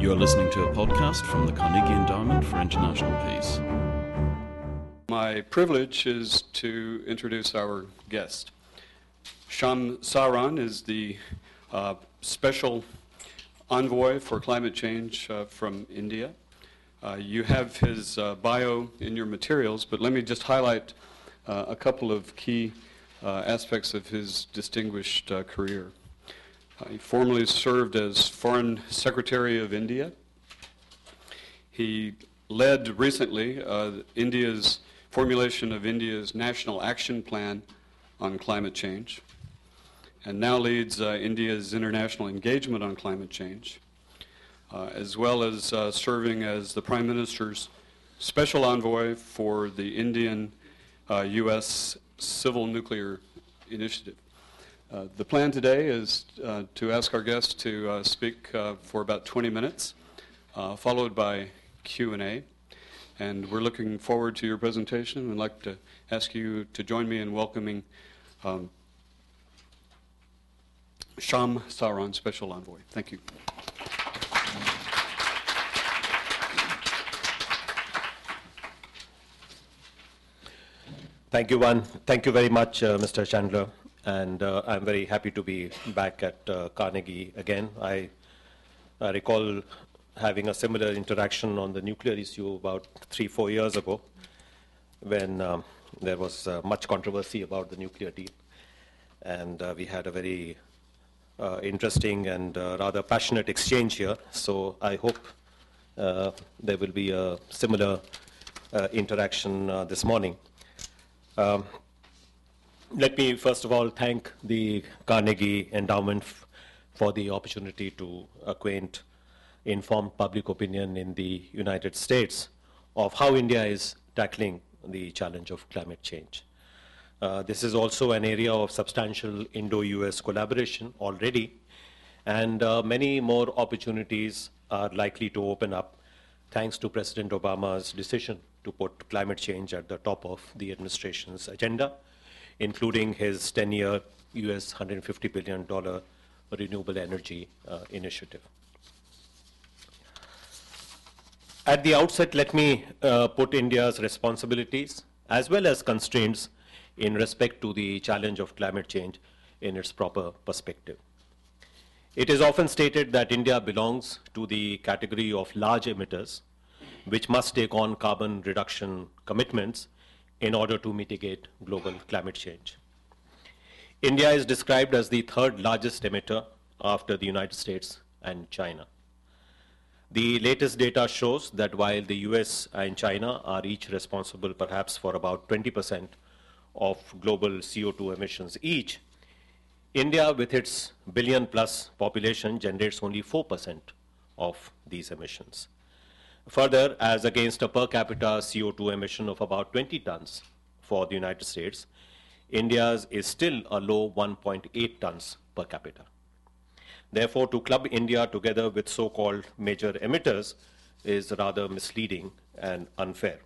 You're listening to a podcast from the Carnegie Endowment for International Peace. My privilege is to introduce our guest. Shyam Saran is the Special Envoy for Climate Change from India. You have his bio in your materials, but let me just highlight a couple of key aspects of his distinguished career. He formerly served as Foreign Secretary of India. He led recently India's formulation of India's National Action Plan on Climate Change, and now leads India's international engagement on climate change, as well as serving as the Prime Minister's Special Envoy for the Indian U.S. Civil Nuclear Initiative. The plan today is to ask our guest to speak for about 20 minutes, followed by Q&A. And we're looking forward to your presentation. I'd like to ask you to join me in welcoming Shyam Saran, Special Envoy. Thank you. Thank you, Juan. Thank you very much, Mr. Chandler. And I'm very happy to be back at Carnegie again. I recall having a similar interaction on the nuclear issue about 3-4 years ago when there was much controversy about the nuclear deal. And we had a very interesting and rather passionate exchange here. So I hope there will be a similar interaction this morning. Let me first of all thank the Carnegie Endowment for the opportunity to acquaint informed public opinion in the United States of how India is tackling the challenge of climate change. This is also an area of substantial Indo-US collaboration already, and many more opportunities are likely to open up thanks to President Obama's decision to put climate change at the top of the administration's agenda, including his 10-year US $150 billion renewable energy initiative. At the outset, let me put India's responsibilities as well as constraints in respect to the challenge of climate change in its proper perspective. It is often stated that India belongs to the category of large emitters, which must take on carbon reduction commitments in order to mitigate global climate change. India is described as the third largest emitter after the United States and China. The latest data shows that while the US and China are each responsible perhaps for about 20% of global CO2 emissions each, India with its billion-plus population generates only 4% of these emissions. Further, as against a per capita CO2 emission of about 20 tons for the United States, India's is still a low 1.8 tons per capita. Therefore, to club India together with so-called major emitters is rather misleading and unfair.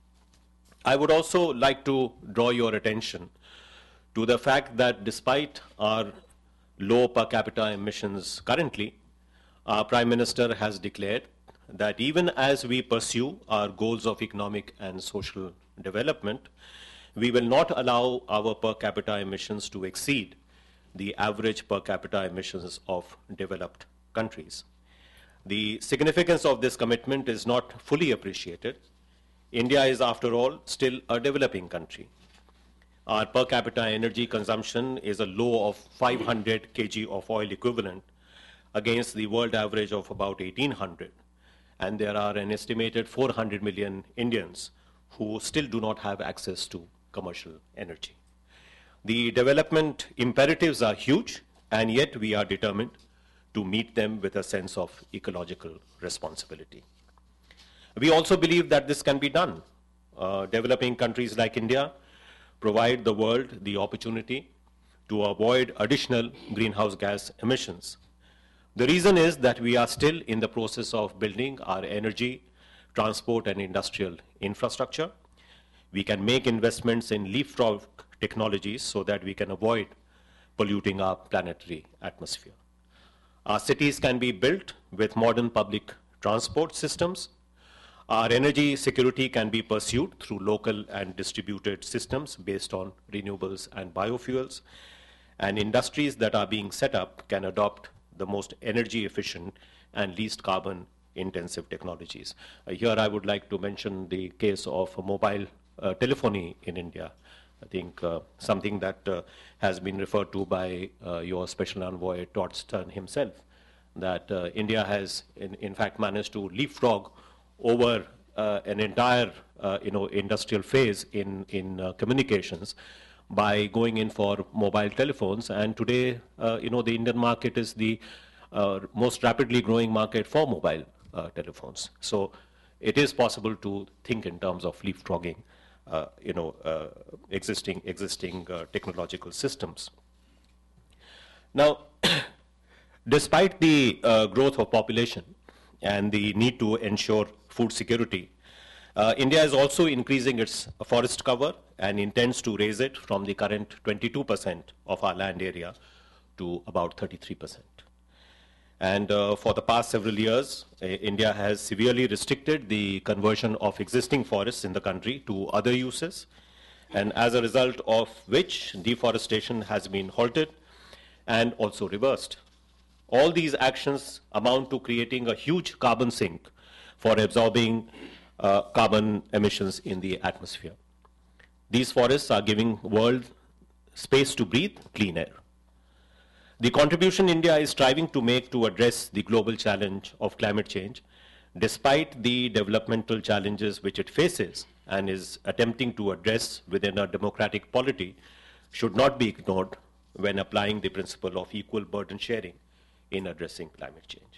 I would also like to draw your attention to the fact that despite our low per capita emissions currently, our Prime Minister has declared that even as we pursue our goals of economic and social development, we will not allow our per capita emissions to exceed the average per capita emissions of developed countries. The significance of this commitment is not fully appreciated. India is, after all, still a developing country. Our per capita energy consumption is a low of 500 kg of oil equivalent against the world average of about 1800. And there are an estimated 400 million Indians who still do not have access to commercial energy. The development imperatives are huge, and yet we are determined to meet them with a sense of ecological responsibility. We also believe that this can be done. Developing countries like India provide the world the opportunity to avoid additional greenhouse gas emissions. The reason is that we are still in the process of building our energy, transport, and industrial infrastructure. We can make investments in leapfrog technologies so that we can avoid polluting our planetary atmosphere. Our cities can be built with modern public transport systems. Our energy security can be pursued through local and distributed systems based on renewables and biofuels. And industries that are being set up can adopt the most energy efficient and least carbon intensive technologies. Here I would like to mention the case of mobile telephony in India. I think something that has been referred to by your special envoy Todd Stern himself, that India has in fact managed to leapfrog over an entire industrial phase in communications by going in for mobile telephones. And today, the Indian market is the most rapidly growing market for mobile telephones. So it is possible to think in terms of leapfrogging existing technological systems. Now, despite the growth of population and the need to ensure food security, India is also increasing its forest cover and intends to raise it from the current 22% of our land area to about 33%. And for the past several years, India has severely restricted the conversion of existing forests in the country to other uses, and as a result of which deforestation has been halted and also reversed. All these actions amount to creating a huge carbon sink for absorbing carbon emissions in the atmosphere. These forests are giving the world space to breathe clean air. The contribution India is striving to make to address the global challenge of climate change, despite the developmental challenges which it faces and is attempting to address within a democratic polity, should not be ignored when applying the principle of equal burden sharing in addressing climate change.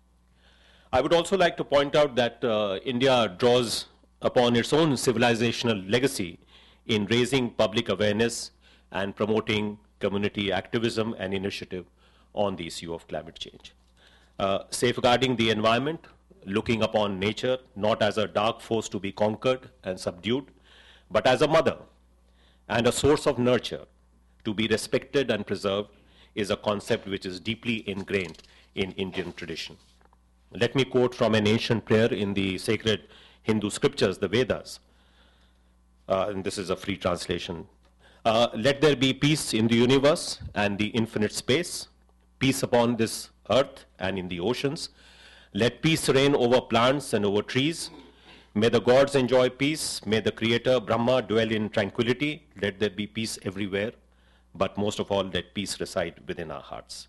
I would also like to point out that India draws upon its own civilizational legacy in raising public awareness and promoting community activism and initiative on the issue of climate change. Safeguarding the environment, looking upon nature not as a dark force to be conquered and subdued, but as a mother and a source of nurture to be respected and preserved, is a concept which is deeply ingrained in Indian tradition. Let me quote from an ancient prayer in the sacred Hindu scriptures, the Vedas. And this is a free translation. Let there be peace in the universe and the infinite space, peace upon this earth and in the oceans. Let peace reign over plants and over trees. May the gods enjoy peace. May the Creator, Brahma, dwell in tranquility. Let there be peace everywhere. But most of all, let peace reside within our hearts.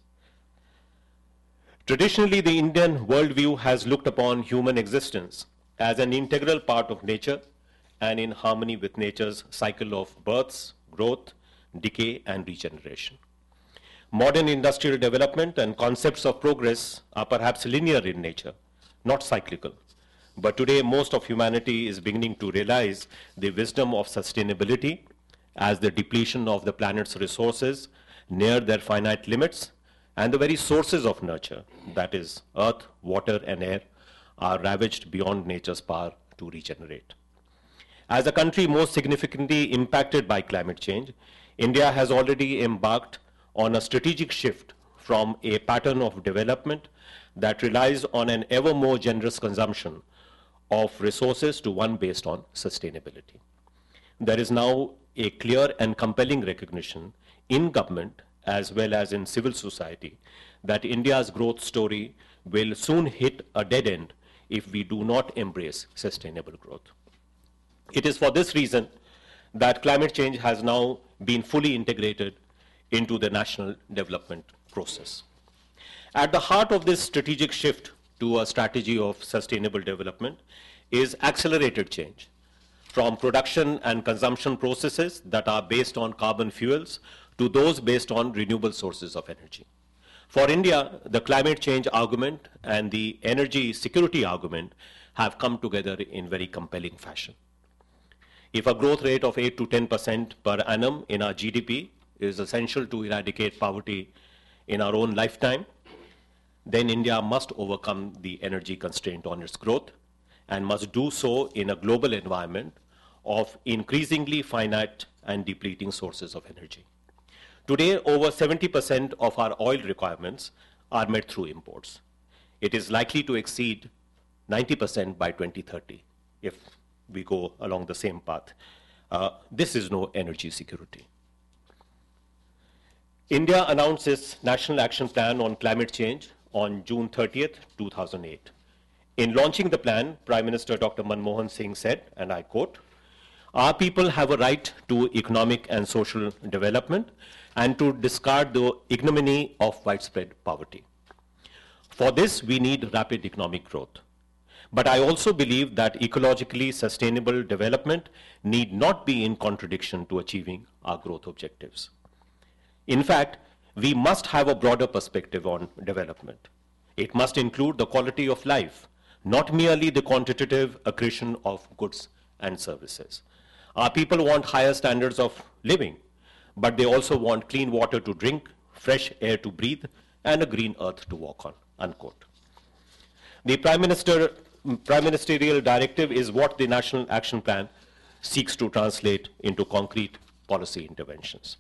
Traditionally, the Indian worldview has looked upon human existence as an integral part of nature and in harmony with nature's cycle of births, growth, decay, and regeneration. Modern industrial development and concepts of progress are perhaps linear in nature, not cyclical. But today, most of humanity is beginning to realize the wisdom of sustainability as the depletion of the planet's resources near their finite limits and the very sources of nurture, that is, earth, water, and air, are ravaged beyond nature's power to regenerate. As a country most significantly impacted by climate change, India has already embarked on a strategic shift from a pattern of development that relies on an ever more generous consumption of resources to one based on sustainability. There is now a clear and compelling recognition in government as well as in civil society that India's growth story will soon hit a dead end if we do not embrace sustainable growth. It is for this reason that climate change has now been fully integrated into the national development process. At the heart of this strategic shift to a strategy of sustainable development is accelerated change from production and consumption processes that are based on carbon fuels to those based on renewable sources of energy. For India, the climate change argument and the energy security argument have come together in very compelling fashion. If a growth rate of 8 to 10% per annum in our GDP is essential to eradicate poverty in our own lifetime, then India must overcome the energy constraint on its growth and must do so in a global environment of increasingly finite and depleting sources of energy. Today, over 70% of our oil requirements are met through imports. It is likely to exceed 90% by 2030, if we go along the same path. This is no energy security. India announced its National Action Plan on Climate Change on June 30th, 2008. In launching the plan, Prime Minister Dr. Manmohan Singh said, and I quote, "Our people have a right to economic and social development and to discard the ignominy of widespread poverty. For this, we need rapid economic growth. But I also believe that ecologically sustainable development need not be in contradiction to achieving our growth objectives. In fact, we must have a broader perspective on development. It must include the quality of life, not merely the quantitative accretion of goods and services. Our people want higher standards of living, but they also want clean water to drink, fresh air to breathe, and a green earth to walk on," unquote. The Prime Ministerial Directive is what the National Action Plan seeks to translate into concrete policy interventions.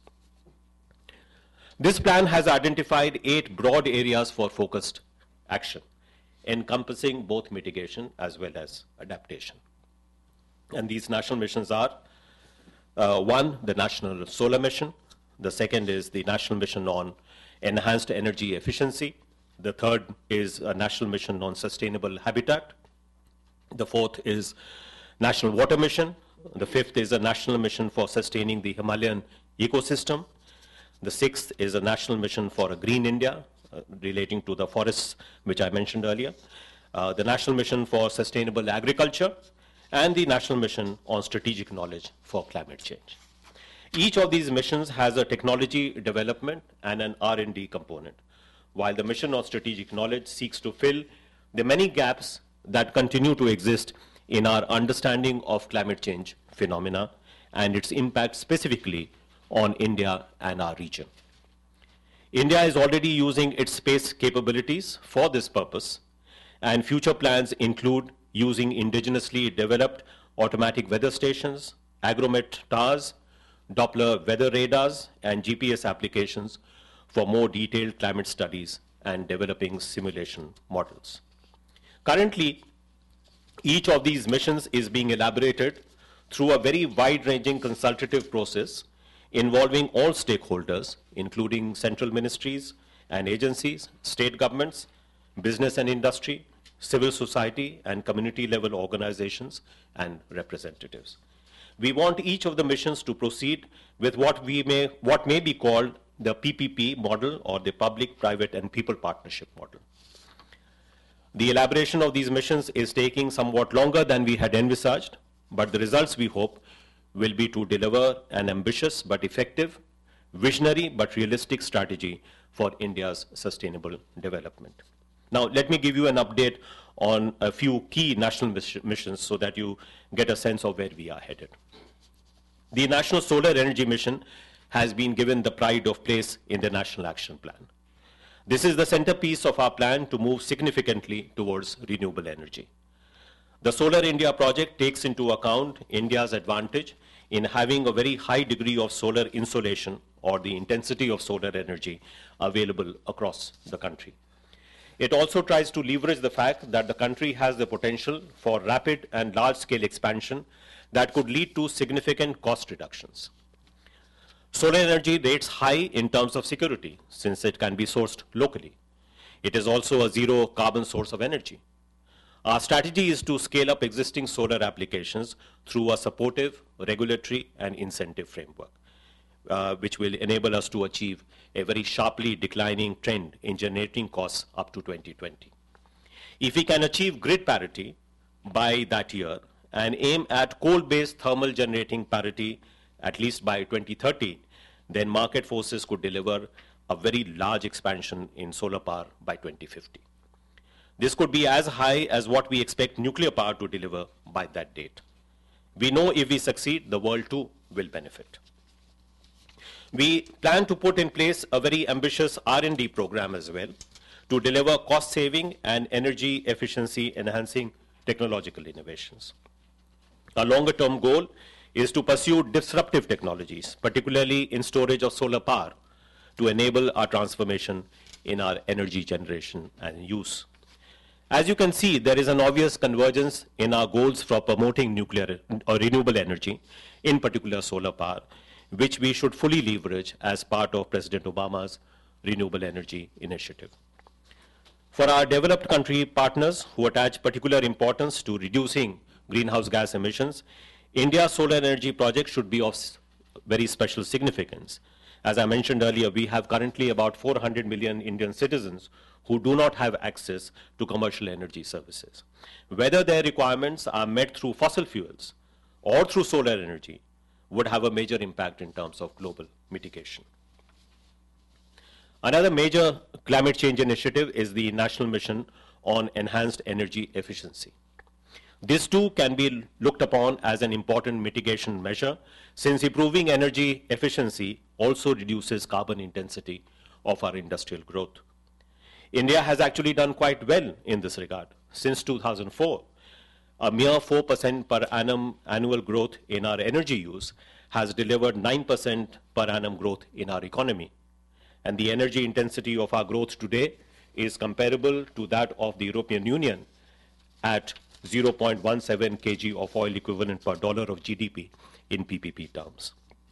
This plan has identified 8 broad areas for focused action, encompassing both mitigation as well as adaptation. And these national missions are, one, the National Solar Mission. The second is the National Mission on Enhanced Energy Efficiency. The third is a National Mission on Sustainable Habitat. The fourth is National Water Mission. The fifth is a National Mission for Sustaining the Himalayan Ecosystem. The sixth is a National Mission for a Green India, relating to the forests, which I mentioned earlier. The National Mission for Sustainable Agriculture, and the National Mission on Strategic Knowledge for Climate Change. Each of these missions has a technology development and an R&D component, while the mission on strategic knowledge seeks to fill the many gaps that continue to exist in our understanding of climate change phenomena and its impact specifically on India and our region. India is already using its space capabilities for this purpose, and future plans include using indigenously developed automatic weather stations, agromet towers, Doppler weather radars, and GPS applications for more detailed climate studies and developing simulation models. Currently, each of these missions is being elaborated through a very wide-ranging consultative process involving all stakeholders, including central ministries and agencies, state governments, business and industry, civil society, and community-level organizations and representatives. We want each of the missions to proceed with what may be called the PPP model, or the public, private, and people partnership model. The elaboration of these missions is taking somewhat longer than we had envisaged, but the results, we hope, will be to deliver an ambitious but effective, visionary but realistic strategy for India's sustainable development. Now, let me give you an update on a few key national missions so that you get a sense of where we are headed. The National Solar Energy Mission has been given the pride of place in the National Action Plan. This is the centerpiece of our plan to move significantly towards renewable energy. The Solar India project takes into account India's advantage in having a very high degree of solar insolation, or the intensity of solar energy, available across the country. It also tries to leverage the fact that the country has the potential for rapid and large-scale expansion that could lead to significant cost reductions. Solar energy rates high in terms of security, since it can be sourced locally. It is also a zero carbon source of energy. Our strategy is to scale up existing solar applications through a supportive regulatory and incentive framework, which will enable us to achieve a very sharply declining trend in generating costs up to 2020. If we can achieve grid parity by that year and aim at coal-based thermal generating parity at least by 2030, then market forces could deliver a very large expansion in solar power by 2050. This could be as high as what we expect nuclear power to deliver by that date. We know if we succeed, the world too will benefit. We plan to put in place a very ambitious R&D program as well to deliver cost-saving and energy efficiency enhancing technological innovations. A longer-term goal is to pursue disruptive technologies, particularly in storage of solar power, to enable our transformation in our energy generation and use. As you can see, there is an obvious convergence in our goals for promoting nuclear or renewable energy, in particular solar power, which we should fully leverage as part of President Obama's renewable energy initiative. For our developed country partners who attach particular importance to reducing greenhouse gas emissions, India's solar energy project should be of very special significance. As I mentioned earlier, we have currently about 400 million Indian citizens who do not have access to commercial energy services. Whether their requirements are met through fossil fuels or through solar energy would have a major impact in terms of global mitigation. Another major climate change initiative is the National Mission on Enhanced Energy Efficiency. This too can be looked upon as an important mitigation measure, since improving energy efficiency also reduces carbon intensity of our industrial growth. India has actually done quite well in this regard. Since 2004, a mere 4% per annum annual growth in our energy use has delivered 9% per annum growth in our economy. And the energy intensity of our growth today is comparable to that of the European Union at 0.17 kg of oil equivalent per dollar of GDP in PPP terms.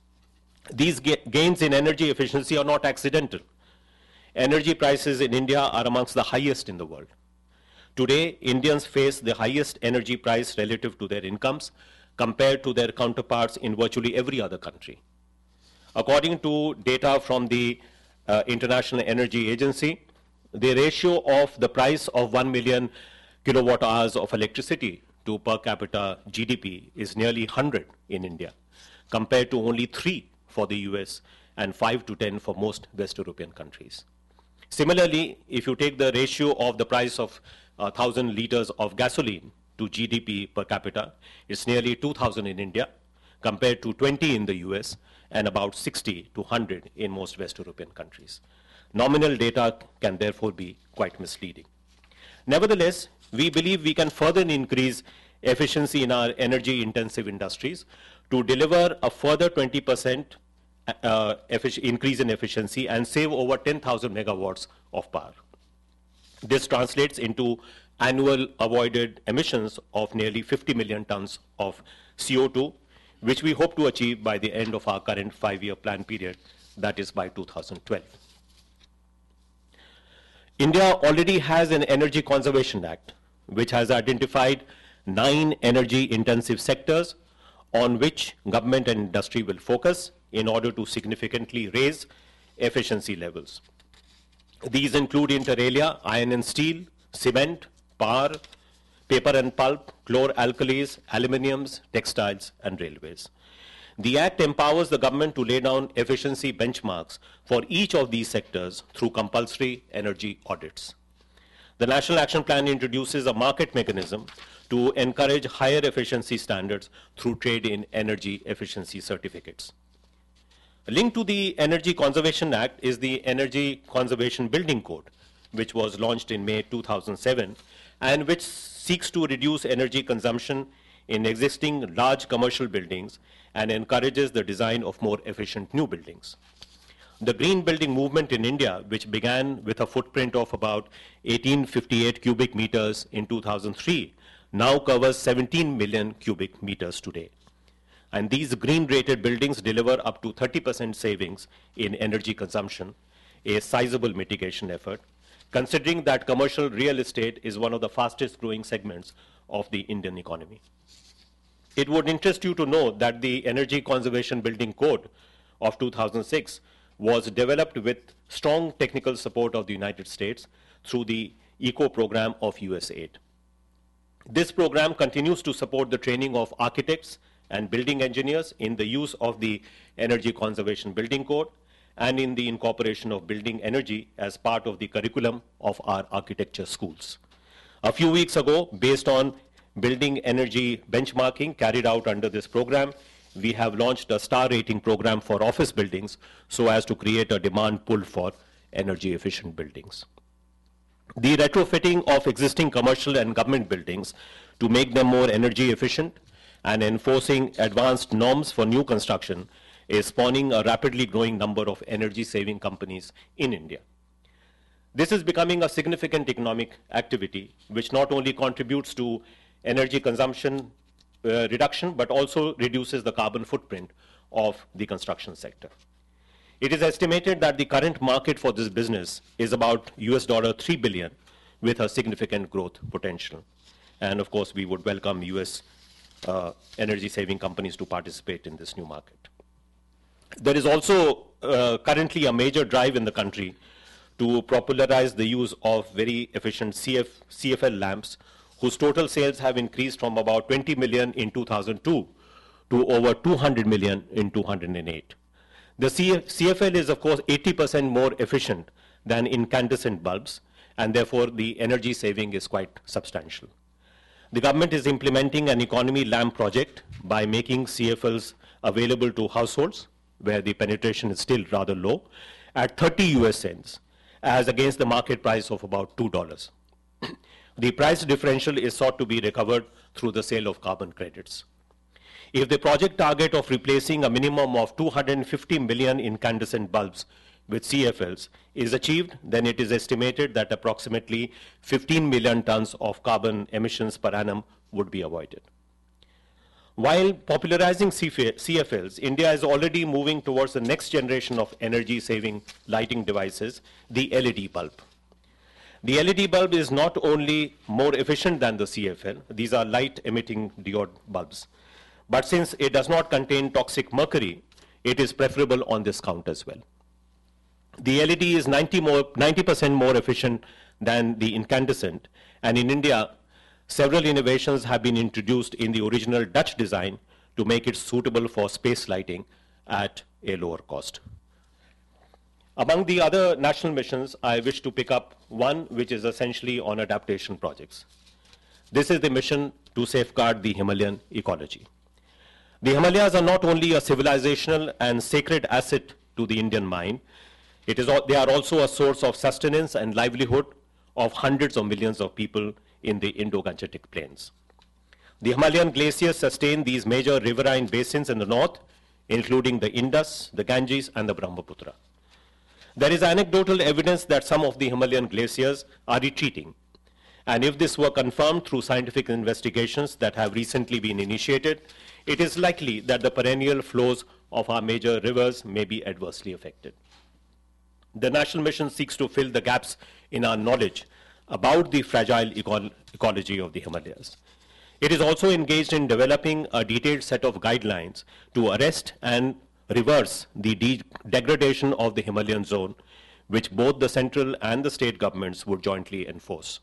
These gains in energy efficiency are not accidental. Energy prices in India are amongst the highest in the world. Today, Indians face the highest energy price relative to their incomes compared to their counterparts in virtually every other country. According to data from the International Energy Agency, the ratio of the price of 1 million kilowatt hours of electricity to per capita GDP is nearly 100 in India, compared to only 3 for the US and 5 to 10 for most West European countries. Similarly, if you take the ratio of the price of 1,000 liters of gasoline to GDP per capita, it's nearly 2,000 in India, compared to 20 in the US and about 60 to 100 in most West European countries. Nominal data can therefore be quite misleading. Nevertheless, we believe we can further increase efficiency in our energy-intensive industries to deliver a further 20% increase in efficiency and save over 10,000 megawatts of power. This translates into annual avoided emissions of nearly 50 million tons of CO2, which we hope to achieve by the end of our current 5-year plan period, that is by 2012. India already has an Energy Conservation Act, which has identified 9 energy-intensive sectors on which government and industry will focus in order to significantly raise efficiency levels. These include inter alia, iron and steel, cement, power, paper and pulp, chlor-alkalis, aluminiums, textiles, and railways. The Act empowers the government to lay down efficiency benchmarks for each of these sectors through compulsory energy audits. The National Action Plan introduces a market mechanism to encourage higher efficiency standards through trade in energy efficiency certificates. Linked to the Energy Conservation Act is the Energy Conservation Building Code, which was launched in May 2007 and which seeks to reduce energy consumption in existing large commercial buildings and encourages the design of more efficient new buildings. The green building movement in India, which began with a footprint of about 1858 cubic meters in 2003, now covers 17 million cubic meters today. And these green-rated buildings deliver up to 30% savings in energy consumption, a sizable mitigation effort, considering that commercial real estate is one of the fastest growing segments of the Indian economy. It would interest you to know that the Energy Conservation Building Code of 2006 was developed with strong technical support of the United States through the ECO program of USAID. This program continues to support the training of architects and building engineers in the use of the Energy Conservation Building Code and in the incorporation of building energy as part of the curriculum of our architecture schools. A few weeks ago, based on building energy benchmarking carried out under this program, we have launched a star rating program for office buildings so as to create a demand pull for energy efficient buildings. The retrofitting of existing commercial and government buildings to make them more energy efficient and enforcing advanced norms for new construction is spawning a rapidly growing number of energy saving companies in India. This is becoming a significant economic activity, which not only contributes to energy consumption reduction, but also reduces the carbon footprint of the construction sector. It is estimated that the current market for this business is about $3 billion, with a significant growth potential. And of course, we would welcome US energy saving companies to participate in this new market. There is also currently a major drive in the country to popularize the use of very efficient CFL lamps, whose total sales have increased from about 20 million in 2002 to over 200 million in 2008. The CFL is, of course, 80% more efficient than incandescent bulbs, and therefore the energy saving is quite substantial. The government is implementing an economy lamp project by making CFLs available to households, where the penetration is still rather low, at 30 US cents, as against the market price of about $2. The price differential is sought to be recovered through the sale of carbon credits. If the project target of replacing a minimum of 250 million incandescent bulbs with CFLs is achieved, then it is estimated that approximately 15 million tons of carbon emissions per annum would be avoided. While popularizing CFLs, India is already moving towards the next generation of energy-saving lighting devices, the LED bulb. The LED bulb is not only more efficient than the CFL, these are light-emitting diode bulbs, but since it does not contain toxic mercury, it is preferable on this count as well. The LED is 90% more efficient than the incandescent, and in India, several innovations have been introduced in the original Dutch design to make it suitable for space lighting at a lower cost. Among the other national missions, I wish to pick up one which is essentially on adaptation projects. This is the mission to safeguard the Himalayan ecology. The Himalayas are not only a civilizational and sacred asset to the Indian mind, they are also a source of sustenance and livelihood of hundreds of millions of people in the Indo-Gangetic plains. The Himalayan glaciers sustain these major riverine basins in the north, including the Indus, the Ganges, and the Brahmaputra. There is anecdotal evidence that some of the Himalayan glaciers are retreating. And if this were confirmed through scientific investigations that have recently been initiated, it is likely that the perennial flows of our major rivers may be adversely affected. The national mission seeks to fill the gaps in our knowledge about the fragile ecology of the Himalayas. It is also engaged in developing a detailed set of guidelines to arrest and reverse the degradation of the Himalayan zone, which both the central and the state governments would jointly enforce.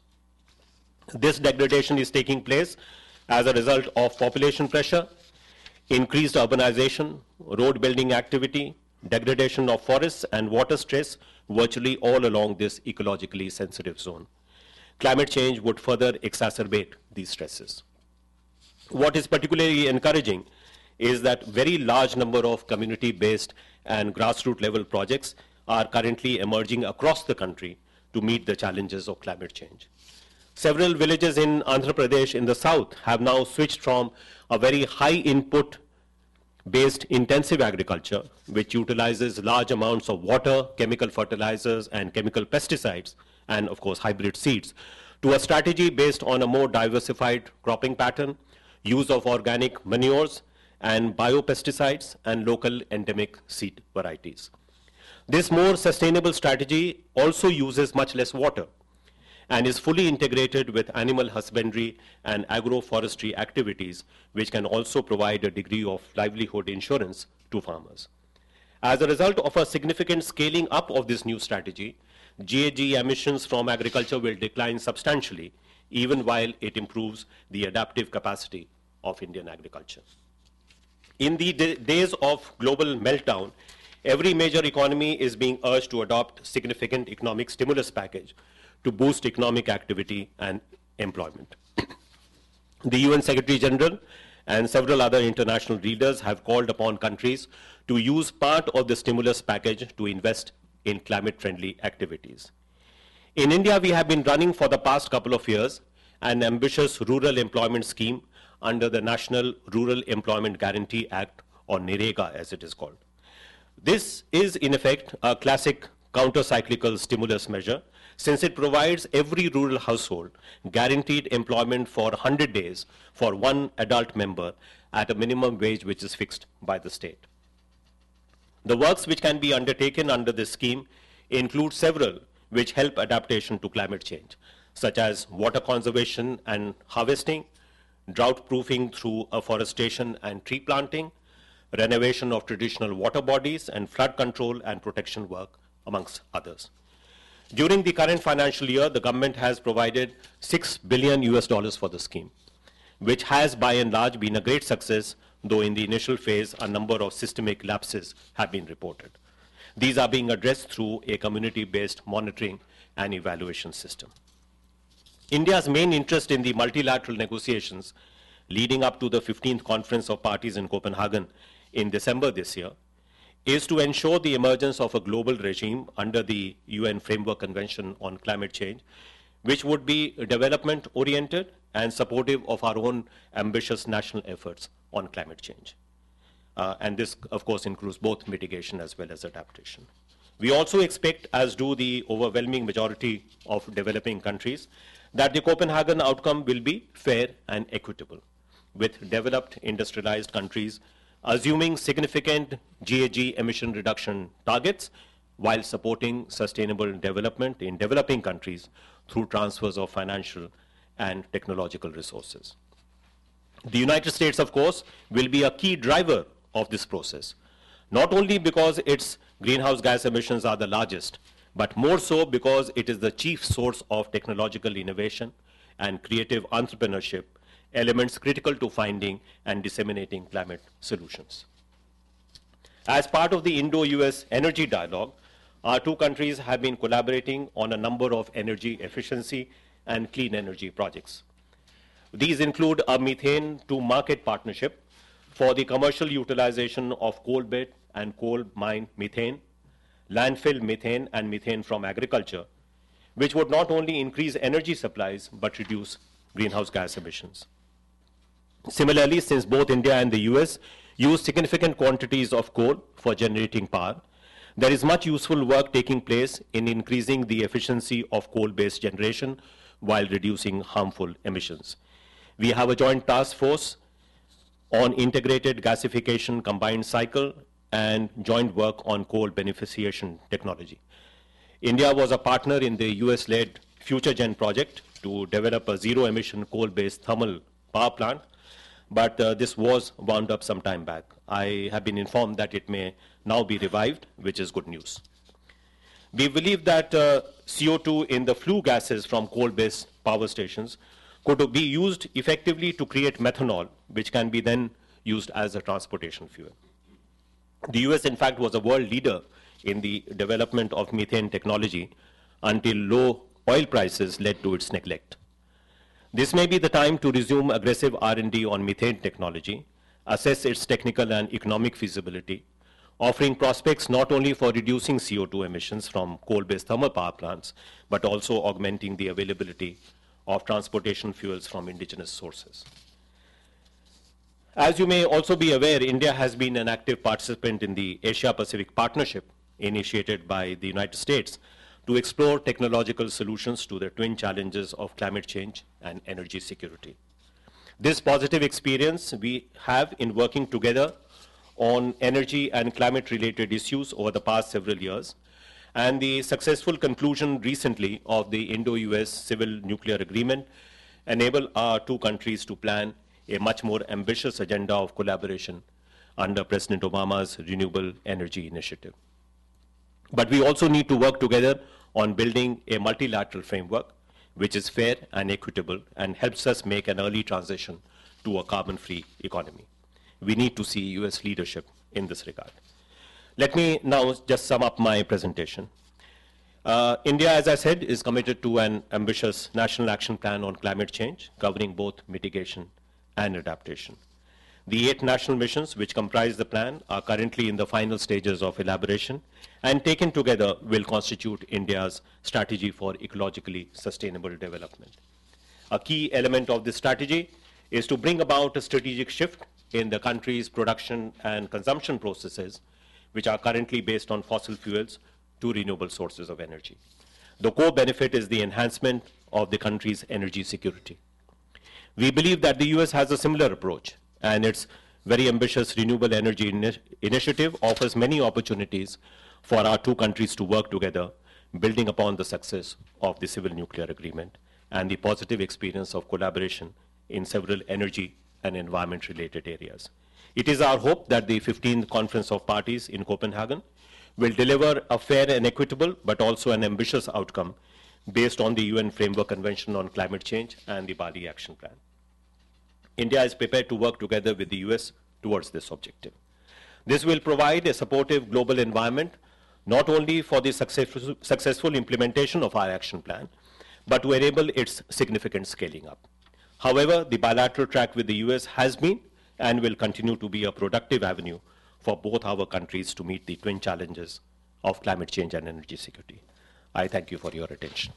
This degradation is taking place as a result of population pressure, increased urbanization, road building activity, degradation of forests, and water stress virtually all along this ecologically sensitive zone. Climate change would further exacerbate these stresses. What is particularly encouraging is that very large number of community-based and grassroots level projects are currently emerging across the country to meet the challenges of climate change. Several villages in Andhra Pradesh in the south have now switched from a very high input based intensive agriculture, which utilizes large amounts of water, chemical fertilizers, and chemical pesticides, and of course hybrid seeds, to a strategy based on a more diversified cropping pattern, use of organic manures, and biopesticides, and local endemic seed varieties. This more sustainable strategy also uses much less water and is fully integrated with animal husbandry and agroforestry activities, which can also provide a degree of livelihood insurance to farmers. As a result of a significant scaling up of this new strategy, GHG emissions from agriculture will decline substantially, even while it improves the adaptive capacity of Indian agriculture. In the days of global meltdown, every major economy is being urged to adopt significant economic stimulus package to boost economic activity and employment. The UN Secretary General and several other international leaders have called upon countries to use part of the stimulus package to invest in climate-friendly activities. In India, we have been running for the past couple of years an ambitious rural employment scheme under the National Rural Employment Guarantee Act, or NREGA as it is called. This is in effect a classic counter-cyclical stimulus measure, since it provides every rural household guaranteed employment for 100 days for one adult member at a minimum wage which is fixed by the state. The works which can be undertaken under this scheme include several which help adaptation to climate change, such as water conservation and harvesting, drought proofing through afforestation and tree planting, renovation of traditional water bodies, and flood control and protection work, amongst others. During the current financial year, the government has provided $6 billion for the scheme, which has by and large been a great success, though in the initial phase a number of systemic lapses have been reported. These are being addressed through a community-based monitoring and evaluation system. India's main interest in the multilateral negotiations leading up to the 15th Conference of Parties in Copenhagen in December this year is to ensure the emergence of a global regime under the UN Framework Convention on Climate Change, which would be development-oriented and supportive of our own ambitious national efforts on climate change. And this, of course, includes both mitigation as well as adaptation. We also expect, as do the overwhelming majority of developing countries, that the Copenhagen outcome will be fair and equitable, with developed industrialized countries assuming significant GHG emission reduction targets while supporting sustainable development in developing countries through transfers of financial and technological resources. The United States, of course, will be a key driver of this process, not only because its greenhouse gas emissions are the largest, but more so because it is the chief source of technological innovation and creative entrepreneurship, elements critical to finding and disseminating climate solutions. As part of the Indo-US energy dialogue, our two countries have been collaborating on a number of energy efficiency and clean energy projects. These include a methane-to-market partnership for the commercial utilization of coal bed and coal mine methane, landfill methane and methane from agriculture, which would not only increase energy supplies but reduce greenhouse gas emissions. Similarly, since both India and the US use significant quantities of coal for generating power, there is much useful work taking place in increasing the efficiency of coal-based generation while reducing harmful emissions. We have a joint task force on integrated gasification combined cycle and joint work on coal beneficiation technology. India was a partner in the US-led FutureGen project to develop a zero-emission coal-based thermal power plant, but this was wound up some time back. I have been informed that it may now be revived, which is good news. We believe that CO2 in the flue gases from coal-based power stations could be used effectively to create methanol, which can be then used as a transportation fuel. The US, in fact, was a world leader in the development of methane technology until low oil prices led to its neglect. This may be the time to resume aggressive R&D on methane technology, assess its technical and economic feasibility, offering prospects not only for reducing CO2 emissions from coal-based thermal power plants, but also augmenting the availability of transportation fuels from indigenous sources. As you may also be aware, India has been an active participant in the Asia-Pacific Partnership initiated by the United States to explore technological solutions to the twin challenges of climate change and energy security. This positive experience we have in working together on energy and climate-related issues over the past several years, and the successful conclusion recently of the Indo-US Civil Nuclear Agreement enable our two countries to plan a much more ambitious agenda of collaboration under President Obama's Renewable Energy Initiative. But we also need to work together on building a multilateral framework which is fair and equitable and helps us make an early transition to a carbon-free economy. We need to see US leadership in this regard. Let me now just sum up my presentation. India, as I said, is committed to an ambitious national action plan on climate change, covering both mitigation and adaptation. The 8 national missions which comprise the plan are currently in the final stages of elaboration, and taken together will constitute India's strategy for ecologically sustainable development. A key element of this strategy is to bring about a strategic shift in the country's production and consumption processes, which are currently based on fossil fuels, to renewable sources of energy. The core benefit is the enhancement of the country's energy security. We believe that the US has a similar approach, and its very ambitious renewable energy initiative offers many opportunities for our two countries to work together, building upon the success of the civil nuclear agreement and the positive experience of collaboration in several energy and environment-related areas. It is our hope that the 15th Conference of Parties in Copenhagen will deliver a fair and equitable, but also an ambitious outcome based on the UN Framework Convention on Climate Change and the Bali Action Plan. India is prepared to work together with the US towards this objective. This will provide a supportive global environment not only for the successful implementation of our action plan, but to enable its significant scaling up. However, the bilateral track with the US has been and will continue to be a productive avenue for both our countries to meet the twin challenges of climate change and energy security. I thank you for your attention.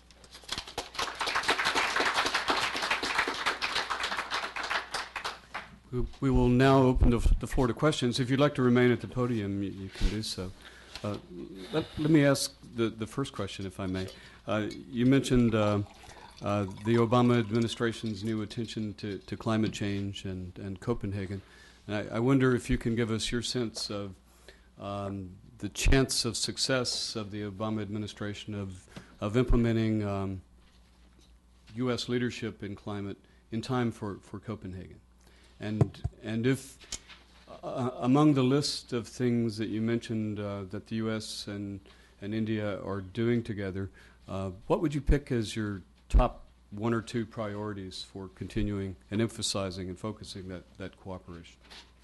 We will now open the floor to questions. If you'd like to remain at the podium, you can do so. Let me ask the first question, if I may. You mentioned the Obama administration's new attention to climate change and Copenhagen. And I wonder if you can give us your sense of the chance of success of the Obama administration of implementing U.S. leadership in climate in time for Copenhagen. And if among the list of things that you mentioned that the U.S. and India are doing together, what would you pick as your top one or two priorities for continuing and emphasizing and focusing that cooperation?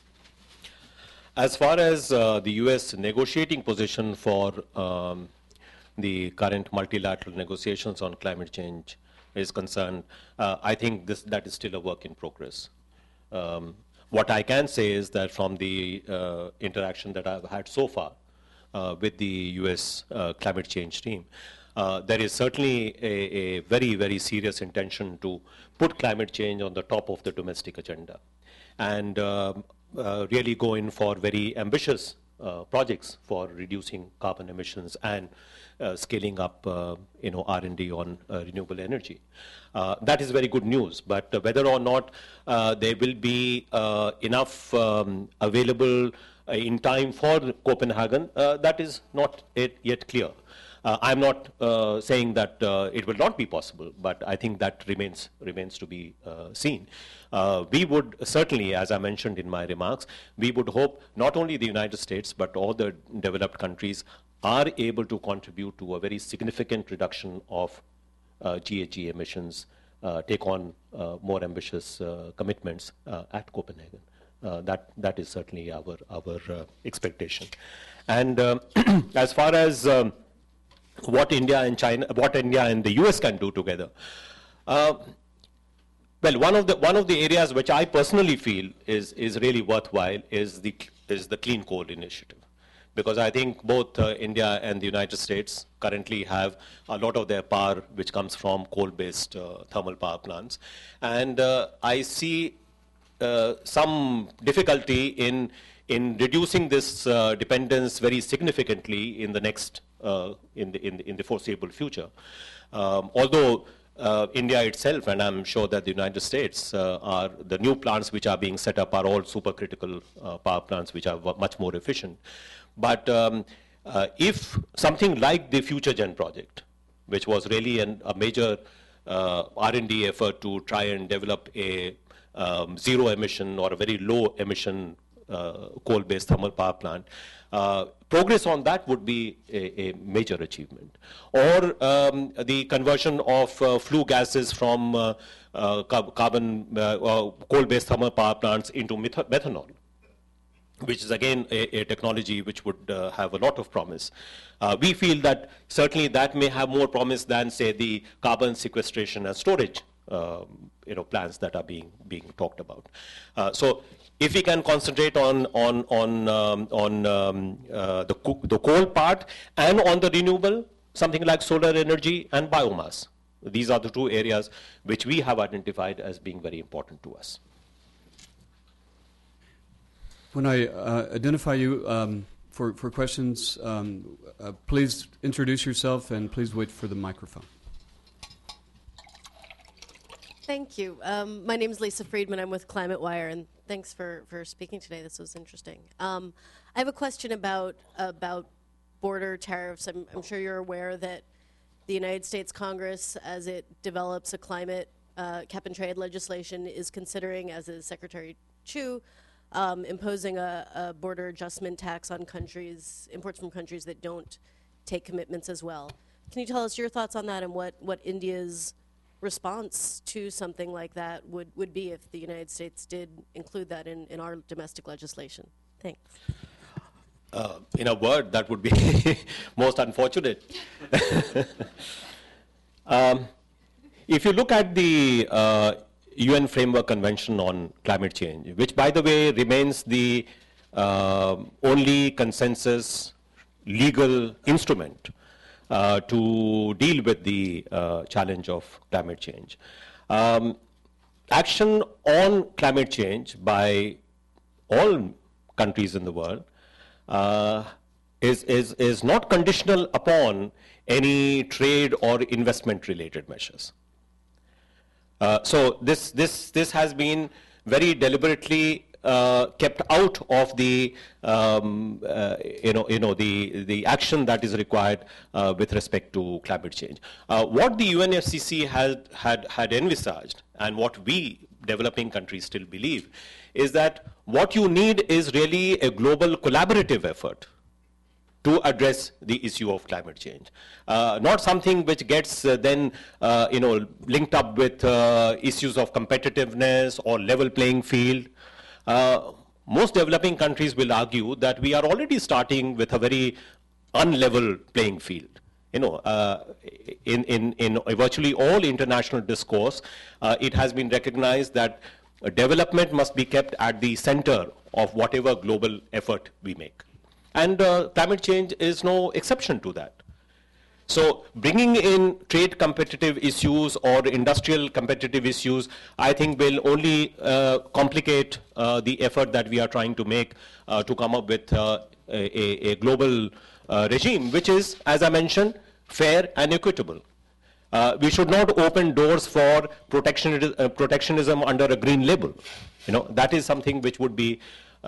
As far as the U.S. negotiating position for the current multilateral negotiations on climate change is concerned, I think that is still a work in progress. What I can say is that from the interaction that I've had so far with the U.S. climate change team, there is certainly a very, very serious intention to put climate change on the top of the domestic agenda and really go in for very ambitious projects for reducing carbon emissions and scaling up R&D on renewable energy. That is very good news, but whether or not there will be enough available in time for Copenhagen, that is not yet clear. I'm not saying that it will not be possible, but I think that remains to be seen. We would certainly, as I mentioned in my remarks, we would hope not only the United States, but all the developed countries are able to contribute to a very significant reduction of GHG emissions, take on more ambitious commitments at Copenhagen. That is certainly our expectation. And as far as what India and the US can do together, well, one of the areas which I personally feel is really worthwhile is the Clean Coal Initiative. Because I think both India and the United States currently have a lot of their power which comes from coal-based thermal power plants. And I see some difficulty in reducing this dependence very significantly in the next, in the foreseeable future. Although India itself, and I'm sure that the United States, are the new plants which are being set up are all supercritical power plants which are much more efficient. But if something like the FutureGen project, which was really a major R&D effort to try and develop a zero emission or a very low emission coal-based thermal power plant, progress on that would be a major achievement. Or the conversion of flue gases from coal-based thermal power plants into methanol, which is again a technology which would have a lot of promise. We feel that certainly that may have more promise than, say, the carbon sequestration and storage plans that are being talked about. So if we can concentrate on the coal part and on the renewable, something like solar energy and biomass, these are the two areas which we have identified as being very important to us. When I identify you for questions, please introduce yourself and please wait for the microphone. Thank you. My name is Lisa Friedman. I'm with Climate Wire, and thanks for speaking today. This was interesting. I have a question about border tariffs. I'm sure you're aware that the United States Congress, as it develops a climate cap and trade legislation, is considering, as is Secretary Chu, imposing a border adjustment tax on imports from countries that don't take commitments as well. Can you tell us your thoughts on that and what India's response to something like that would be if the United States did include that in our domestic legislation? Thanks. In a word, that would be most unfortunate. If you look at the UN Framework Convention on Climate Change, which, by the way, remains the only consensus legal instrument to deal with the challenge of climate change. Action on climate change by all countries in the world is not conditional upon any trade or investment related measures. So this has been very deliberately kept out of the the action that is required with respect to climate change. What the UNFCCC had envisaged, and what we developing countries still believe, is that what you need is really a global collaborative effort to address the issue of climate change, not something which gets then linked up with issues of competitiveness or level playing field. Most developing countries will argue that we are already starting with a very unlevel playing field. In virtually all international discourse, it has been recognized that development must be kept at the center of whatever global effort we make. And climate change is no exception to that. So bringing in trade competitive issues or industrial competitive issues, I think will only complicate the effort that we are trying to make to come up with a global regime, which is, as I mentioned, fair and equitable. We should not open doors for protectionism under a green label. That is something which would be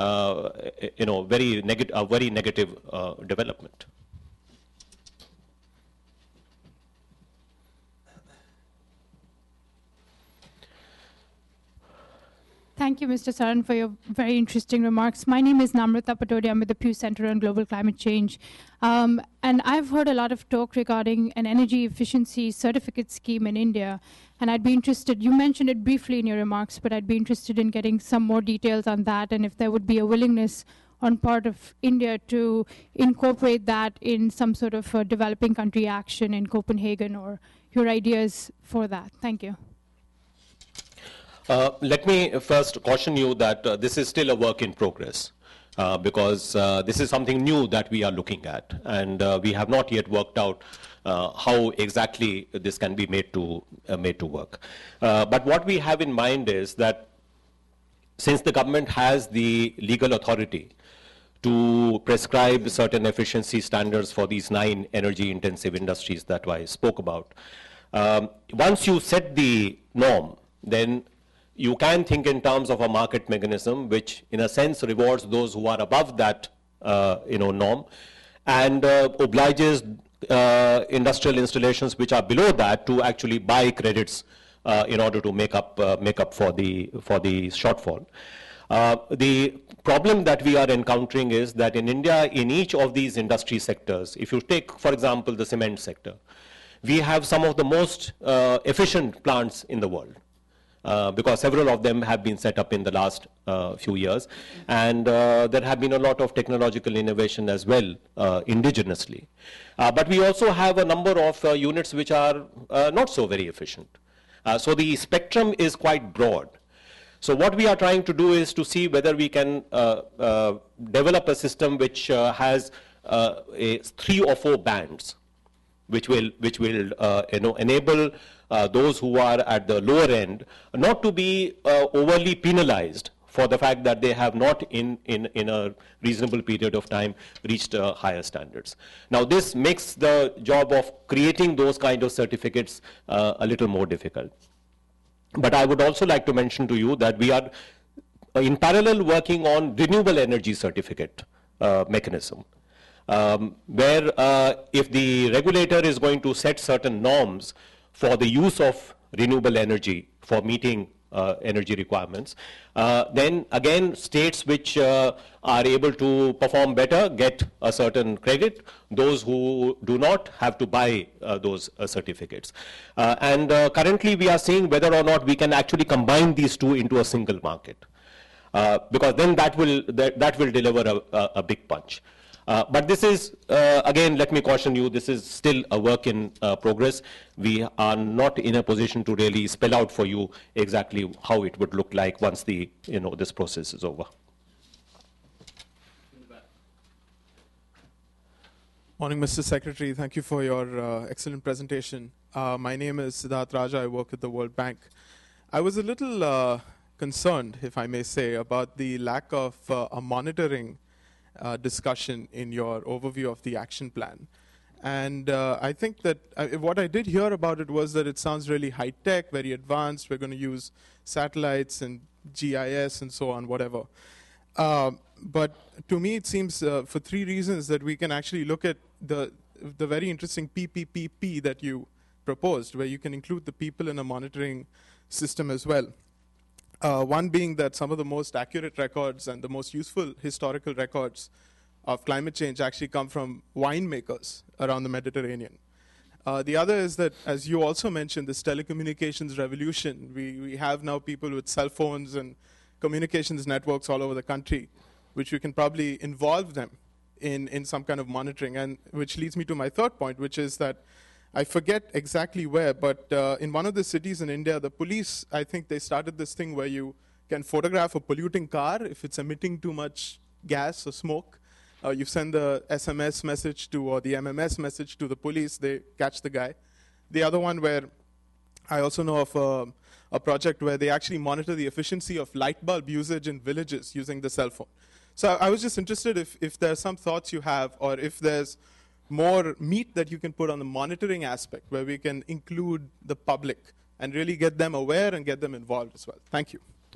very negative development. Thank you, Mr. Saran, for your very interesting remarks. My name is Namrata Patodi. I'm with the Pew Center on Global Climate Change. And I've heard a lot of talk regarding an energy efficiency certificate scheme in India. And I'd be interested, you mentioned it briefly in your remarks, but I'd be interested in getting some more details on that and if there would be a willingness on part of India to incorporate that in some sort of developing country action in Copenhagen, or your ideas for that. Thank you. Let me first caution you that this is still a work in progress because this is something new that we are looking at, and we have not yet worked out how exactly this can be made to work. But what we have in mind is that since the government has the legal authority to prescribe certain efficiency standards for these 9 energy-intensive industries that I spoke about, once you set the norm, then you can think in terms of a market mechanism which, in a sense, rewards those who are above that norm and obliges industrial installations which are below that to actually buy credits in order to make up for the shortfall. The problem that we are encountering is that in India, in each of these industry sectors, if you take, for example, the cement sector, we have some of the most efficient plants in the world. Because several of them have been set up in the last few years, and there have been a lot of technological innovation as well indigenously. But we also have a number of units which are not so very efficient. So the spectrum is quite broad. So what we are trying to do is to see whether we can develop a system which has 3 or 4 bands, which will enable those who are at the lower end not to be overly penalized for the fact that they have not in a reasonable period of time reached higher standards. Now this makes the job of creating those kind of certificates a little more difficult. But I would also like to mention to you that we are in parallel working on renewable energy certificate mechanism, where if the regulator is going to set certain norms for the use of renewable energy for meeting energy requirements, then again states which are able to perform better get a certain credit. Those who do not have to buy those certificates. And currently we are seeing whether or not we can actually combine these two into a single market. Because then that will deliver a big punch. But this is, again, let me caution you, this is still a work in progress. We are not in a position to really spell out for you exactly how it would look like once the, this process is over. Morning, Mr. Secretary. Thank you for your excellent presentation. My name is Siddharth Raja. I work at the World Bank. I was a little concerned, if I may say, about the lack of a monitoring discussion in your overview of the action plan. And I think that what I did hear about it was that it sounds really high-tech, very advanced. We're going to use satellites and GIS and so on, whatever. But to me, it seems for three reasons that we can actually look at the very interesting PPPP that you proposed, where you can include the people in a monitoring system as well. One being that some of the most accurate records and the most useful historical records of climate change actually come from winemakers around the Mediterranean. The other is that, as you also mentioned, this telecommunications revolution. We have now people with cell phones and communications networks all over the country, which we can probably involve them in some kind of monitoring. And which leads me to my third point, which is that I forget exactly where, but in one of the cities in India, the police, I think they started this thing where you can photograph a polluting car if it's emitting too much gas or smoke. You send the SMS message or the MMS message to the police, they catch the guy. The other one where I also know of a project where they actually monitor the efficiency of light bulb usage in villages using the cell phone. So I was just interested if there's some thoughts you have, or if there's more meat that you can put on the monitoring aspect, where we can include the public and really get them aware and get them involved as well. Thank you.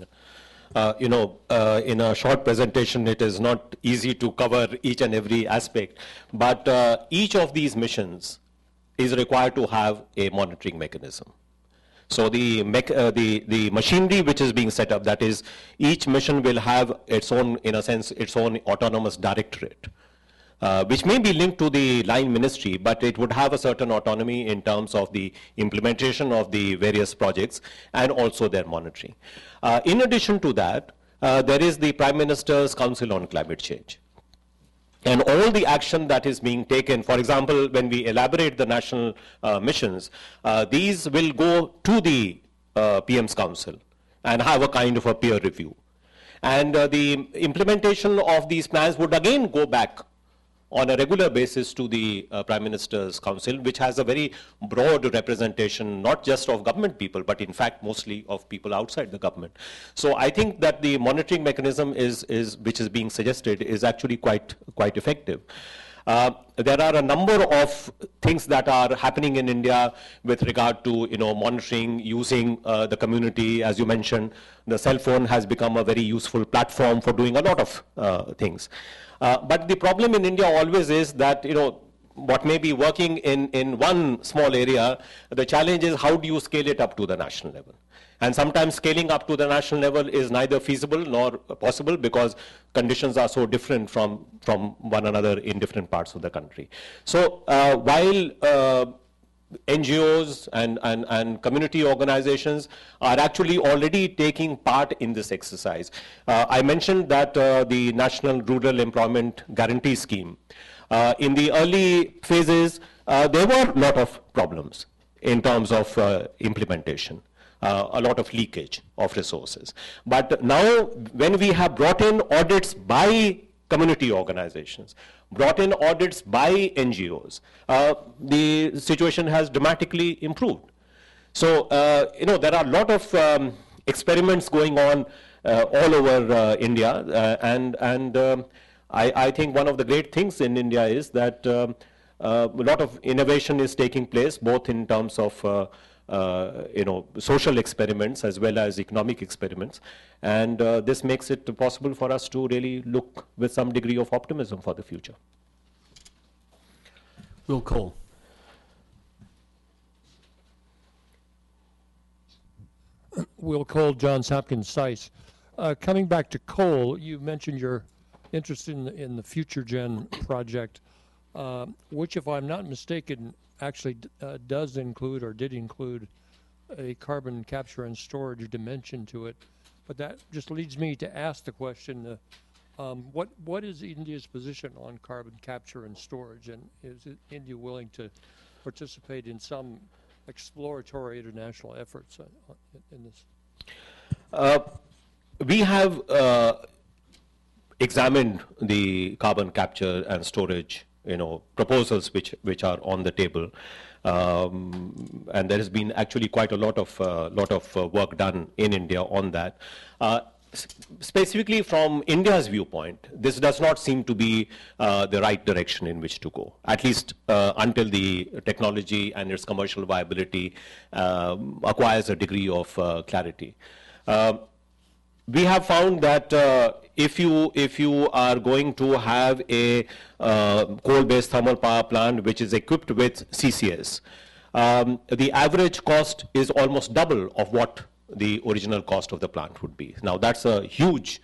In a short presentation, it is not easy to cover each and every aspect, but each of these missions is required to have a monitoring mechanism. So the machinery which is being set up, that is, each mission will have its own, in a sense, its own autonomous directorate. Which may be linked to the line ministry, but it would have a certain autonomy in terms of the implementation of the various projects and also their monitoring. In addition to that, there is the Prime Minister's Council on Climate Change. And all the action that is being taken, for example, when we elaborate the national missions, these will go to the PM's Council and have a kind of a peer review. And the implementation of these plans would again go back on a regular basis to the Prime Minister's Council, which has a very broad representation, not just of government people, but in fact mostly of people outside the government. So I think that the monitoring mechanism which is being suggested is actually quite effective. There are a number of things that are happening in India with regard to monitoring, using the community. As you mentioned, the cell phone has become a very useful platform for doing a lot of things. But the problem in India always is that what may be working in one small area, the challenge is how do you scale it up to the national level. And sometimes scaling up to the national level is neither feasible nor possible because conditions are so different from one another in different parts of the country. So while NGOs and community organizations are actually already taking part in this exercise. I mentioned that the National Rural Employment Guarantee Scheme, in the early phases, there were a lot of problems in terms of implementation. A lot of leakage of resources. But now when we have brought in audits by community organizations, brought in audits by NGOs, the situation has dramatically improved. So, there are a lot of experiments going on all over India. I think one of the great things in India is that a lot of innovation is taking place, both in terms of social experiments as well as economic experiments, and this makes it possible for us to really look with some degree of optimism for the future. Will Cole. Will Cole, Johns Hopkins SAIS. Coming back to coal, you mentioned your interest in the FutureGen project, which, if I'm not mistaken, actually does include or did include a carbon capture and storage dimension to it. But that just leads me to ask the question, what is India's position on carbon capture and storage, and is India willing to participate in some exploratory international efforts in this? We have examined the carbon capture and storage proposals which are on the table, and there has been actually quite a lot of work done in India on that. Specifically from India's viewpoint, this does not seem to be the right direction in which to go, at least until the technology and its commercial viability acquires a degree of clarity. We have found that if you are going to have a coal-based thermal power plant which is equipped with CCS, the average cost is almost double of what the original cost of the plant would be. Now that's a huge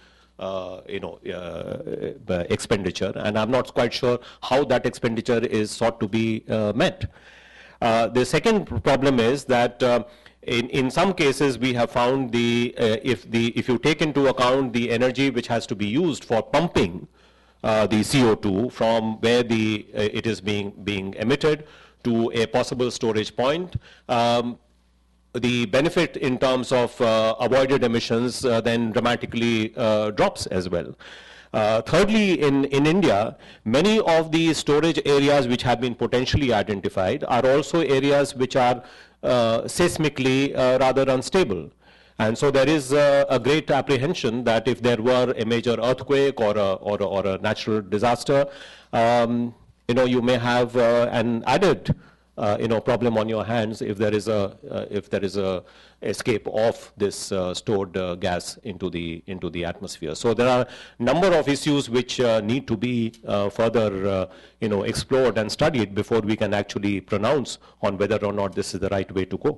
expenditure, and I'm not quite sure how that expenditure is sought to be met. The second problem is that in some cases we have found if you take into account the energy which has to be used for pumping the CO2 from where it is being emitted to a possible storage point, the benefit in terms of avoided emissions then dramatically drops as well. Thirdly, in India, many of the storage areas which have been potentially identified are also areas which are seismically rather unstable. And so there is a great apprehension that if there were a major earthquake or a natural disaster, you may have an added problem on your hands if there is a escape of this stored gas into the atmosphere. So there are a number of issues which need to be further explored and studied before we can actually pronounce on whether or not this is the right way to go.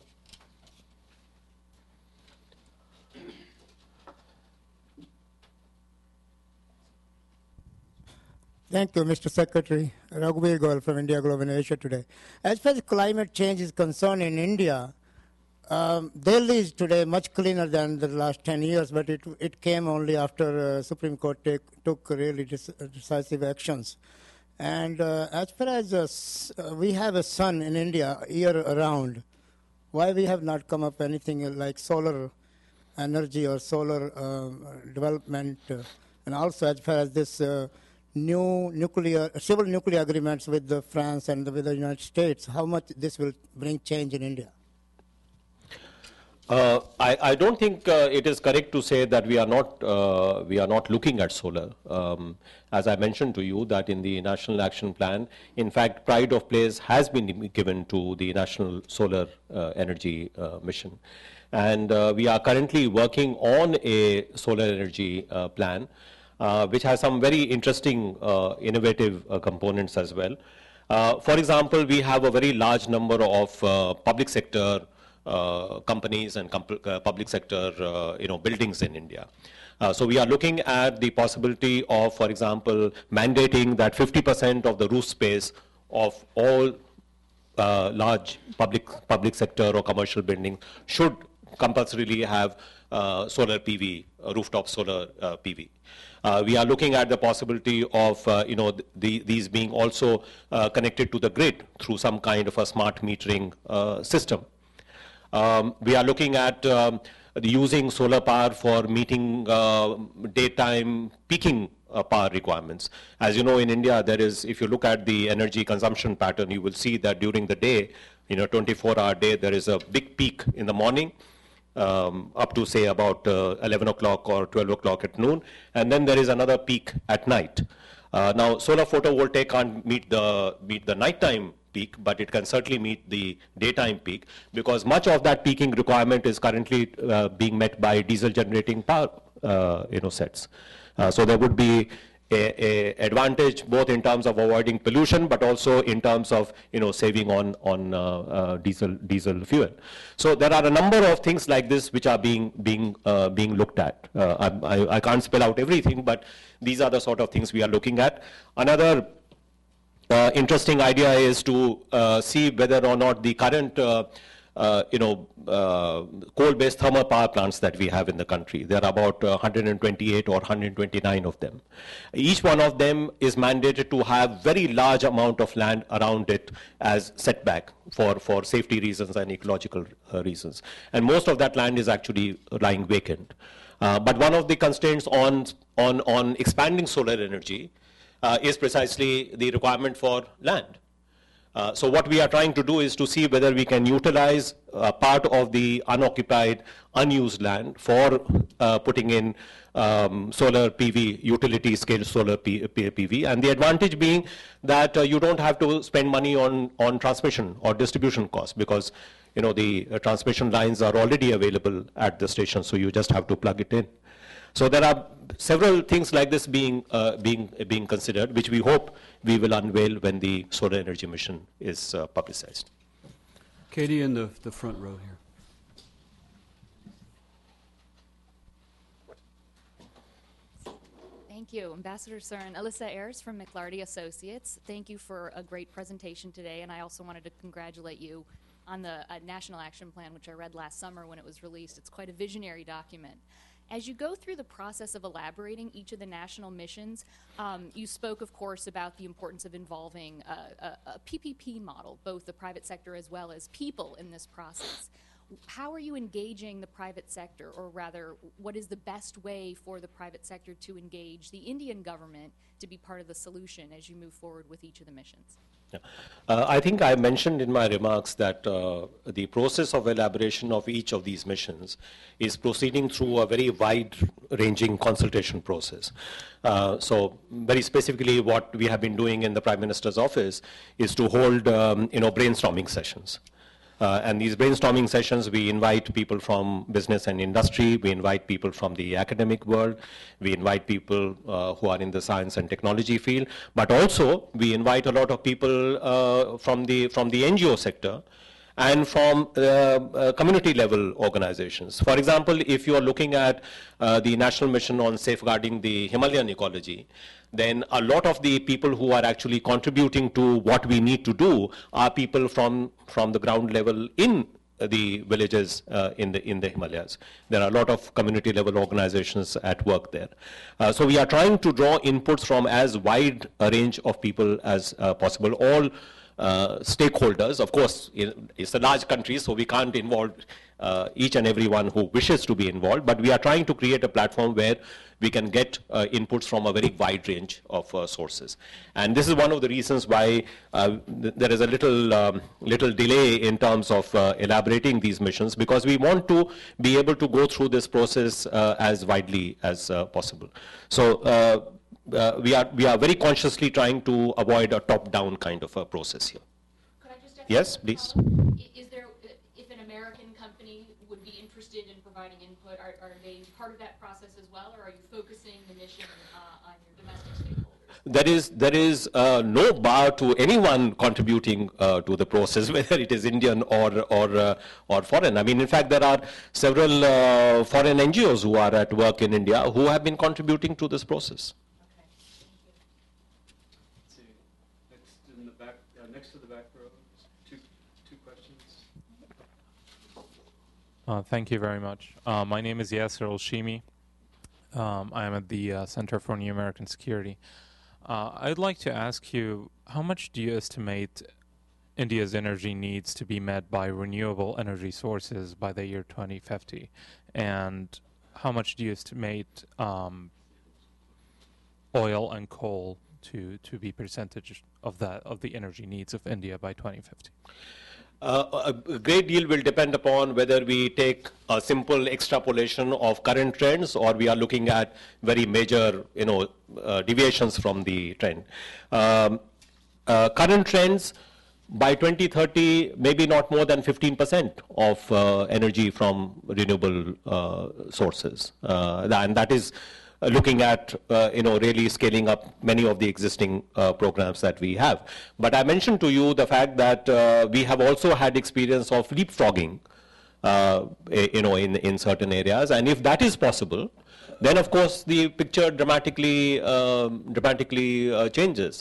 Thank you, Mr. Secretary. Raghuveer Goel from India Globe and Asia Today. As far as climate change is concerned in India, Delhi is today much cleaner than the last 10 years, but it came only after Supreme Court took really decisive actions. And as far as we have a sun in India year around, why we have not come up anything like solar energy or solar development, and also as far as this new civil nuclear agreements with France and with the United States, how much this will bring change in India? I don't think it is correct to say that we are not looking at solar. As I mentioned to you, that in the National Action Plan, in fact, pride of place has been given to the National Solar Energy Mission, and we are currently working on a solar energy plan, which has some very interesting innovative components as well. For example, we have a very large number of public sector companies and public sector buildings in India. So we are looking at the possibility of, for example, mandating that 50% of the roof space of all large public sector or commercial buildings should compulsorily have solar PV, rooftop solar PV. We are looking at the possibility of these being also connected to the grid through some kind of a smart metering system. We are looking at using solar power for meeting daytime peaking power requirements. As you know, in India, there is, if you look at the energy consumption pattern, you will see that during the day, 24-hour day, there is a big peak in the morning, up to say about 11 o'clock or 12 o'clock at noon, and then there is another peak at night. Now, solar photovoltaic can't meet the nighttime peak, but it can certainly meet the daytime peak, because much of that peaking requirement is currently being met by diesel generating power sets. So there would be a advantage both in terms of avoiding pollution, but also in terms of saving on diesel fuel. So there are a number of things like this which are being looked at. I can't spell out everything, but these are the sort of things we are looking at. Another interesting idea is to see whether or not the current coal-based thermal power plants that we have in the country. There are about 128 or 129 of them. Each one of them is mandated to have very large amount of land around it as setback for safety reasons and ecological reasons. And most of that land is actually lying vacant. But one of the constraints on expanding solar energy is precisely the requirement for land. So what we are trying to do is to see whether we can utilize part of the unoccupied, unused land for putting in solar PV, utility scale solar PV. And the advantage being that you don't have to spend money on transmission or distribution costs, because the transmission lines are already available at the station, so you just have to plug it in. So there are several things like this being considered, which we hope we will unveil when the solar energy mission is publicized. Katie in the front row here. Thank you, Ambassador Soren. Alyssa Ayers from McLarty Associates. Thank you for a great presentation today, and I also wanted to congratulate you on the National Action Plan, which I read last summer when it was released. It's quite a visionary document. As you go through the process of elaborating each of the national missions, you spoke, of course, about the importance of involving a PPP model, both the private sector as well as people in this process. How are you engaging the private sector, or rather, what is the best way for the private sector to engage the Indian government to be part of the solution as you move forward with each of the missions? Yeah. I think I mentioned in my remarks that the process of elaboration of each of these missions is proceeding through a very wide-ranging consultation process. So very specifically, what we have been doing in the Prime Minister's office is to hold brainstorming sessions. And these brainstorming sessions, we invite people from business and industry, we invite people from the academic world, we invite people who are in the science and technology field, but also we invite a lot of people from the NGO sector and from community level organizations. For example, if you are looking at the National Mission on Safeguarding the Himalayan Ecology, then a lot of the people who are actually contributing to what we need to do are people from the ground level in the villages in the Himalayas. There are a lot of community level organizations at work there. So we are trying to draw inputs from as wide a range of people as possible, all stakeholders. Of course, it's a large country, so we can't involve each and everyone who wishes to be involved, but we are trying to create a platform where we can get inputs from a very wide range of sources. And this is one of the reasons why there is a little delay in terms of elaborating these missions, because we want to be able to go through this process as widely as possible. So we are very consciously trying to avoid a top-down kind of a process here. Could I just ask yes, please. Is there, if an American company would be interested in providing input, are they part of that process as well, or are you focusing the mission on your domestic stakeholders? There is no bar to anyone contributing to the process, whether it is Indian or foreign. I mean, in fact, there are several foreign NGOs who are at work in India who have been contributing to this process. Next to the back row, two questions. Thank you very much. My name is Yasser Al-Shimi. I am at the Center for New American Security. I'd like to ask you, how much do you estimate India's energy needs to be met by renewable energy sources by the year 2050? And how much do you estimate oil and coal to be percentage of the energy needs of India by 2050? A great deal will depend upon whether we take a simple extrapolation of current trends or we are looking at very major, deviations from the trend. Current trends, by 2030, maybe not more than 15% of energy from renewable sources. And that is looking at, really scaling up many of the existing programs that we have. But I mentioned to you the fact that we have also had experience of leapfrogging, in certain areas. And if that is possible, then of course the picture dramatically changes.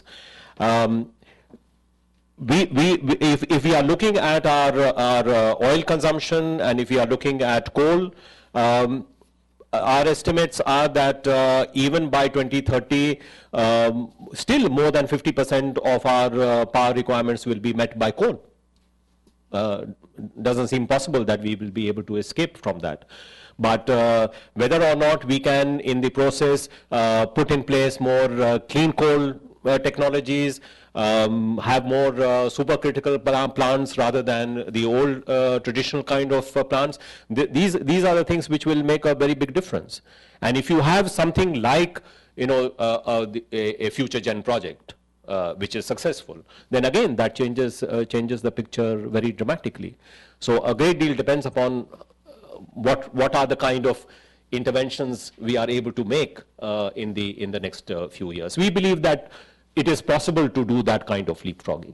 If we are looking at our oil consumption and if we are looking at coal, our estimates are that even by 2030, still more than 50% of our power requirements will be met by coal. Doesn't seem possible that we will be able to escape from that. But whether or not we can, in the process, put in place more clean coal technologies, have more supercritical plants rather than the old traditional kind of plants. These are the things which will make a very big difference. And if you have something like a future gen project which is successful, then again that changes the picture very dramatically. So a great deal depends upon what are the kind of interventions we are able to make in the next few years. We believe that it is possible to do that kind of leapfrogging.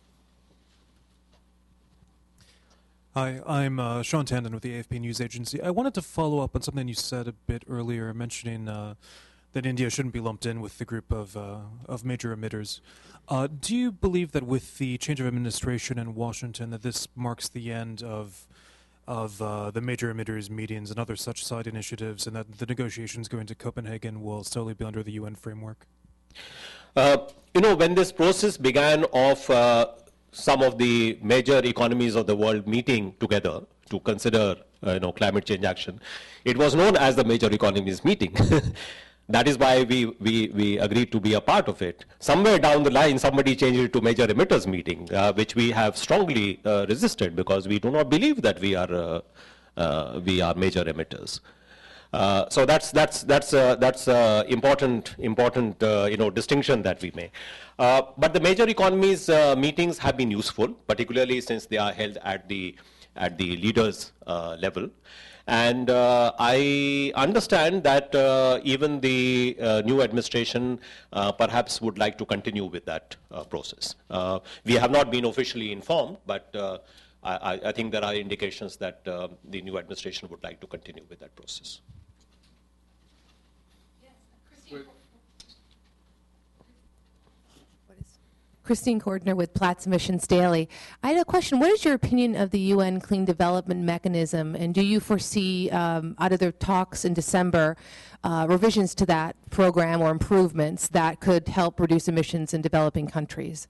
Hi, I'm Sean Tandon with the AFP News Agency. I wanted to follow up on something you said a bit earlier, mentioning that India shouldn't be lumped in with the group of major emitters. Do you believe that with the change of administration in Washington, that this marks the end of the major emitters meetings and other such side initiatives, and that the negotiations going to Copenhagen will solely be under the UN framework? When this process began of some of the major economies of the world meeting together to consider, climate change action, it was known as the major economies meeting. That is why we agreed to be a part of it. Somewhere down the line, somebody changed it to major emitters meeting, which we have strongly resisted because we do not believe that we are major emitters. So that's important distinction that we make. But the major economies meetings have been useful, particularly since they are held at the leaders level. And I understand that even the new administration perhaps would like to continue with that process. We have not been officially informed, but I think there are indications that the new administration would like to continue with that process. Christine Cordner with Platts Emissions Daily. I had a question. What is your opinion of the UN Clean Development Mechanism, and do you foresee, out of the talks in December, revisions to that program or improvements that could help reduce emissions in developing countries?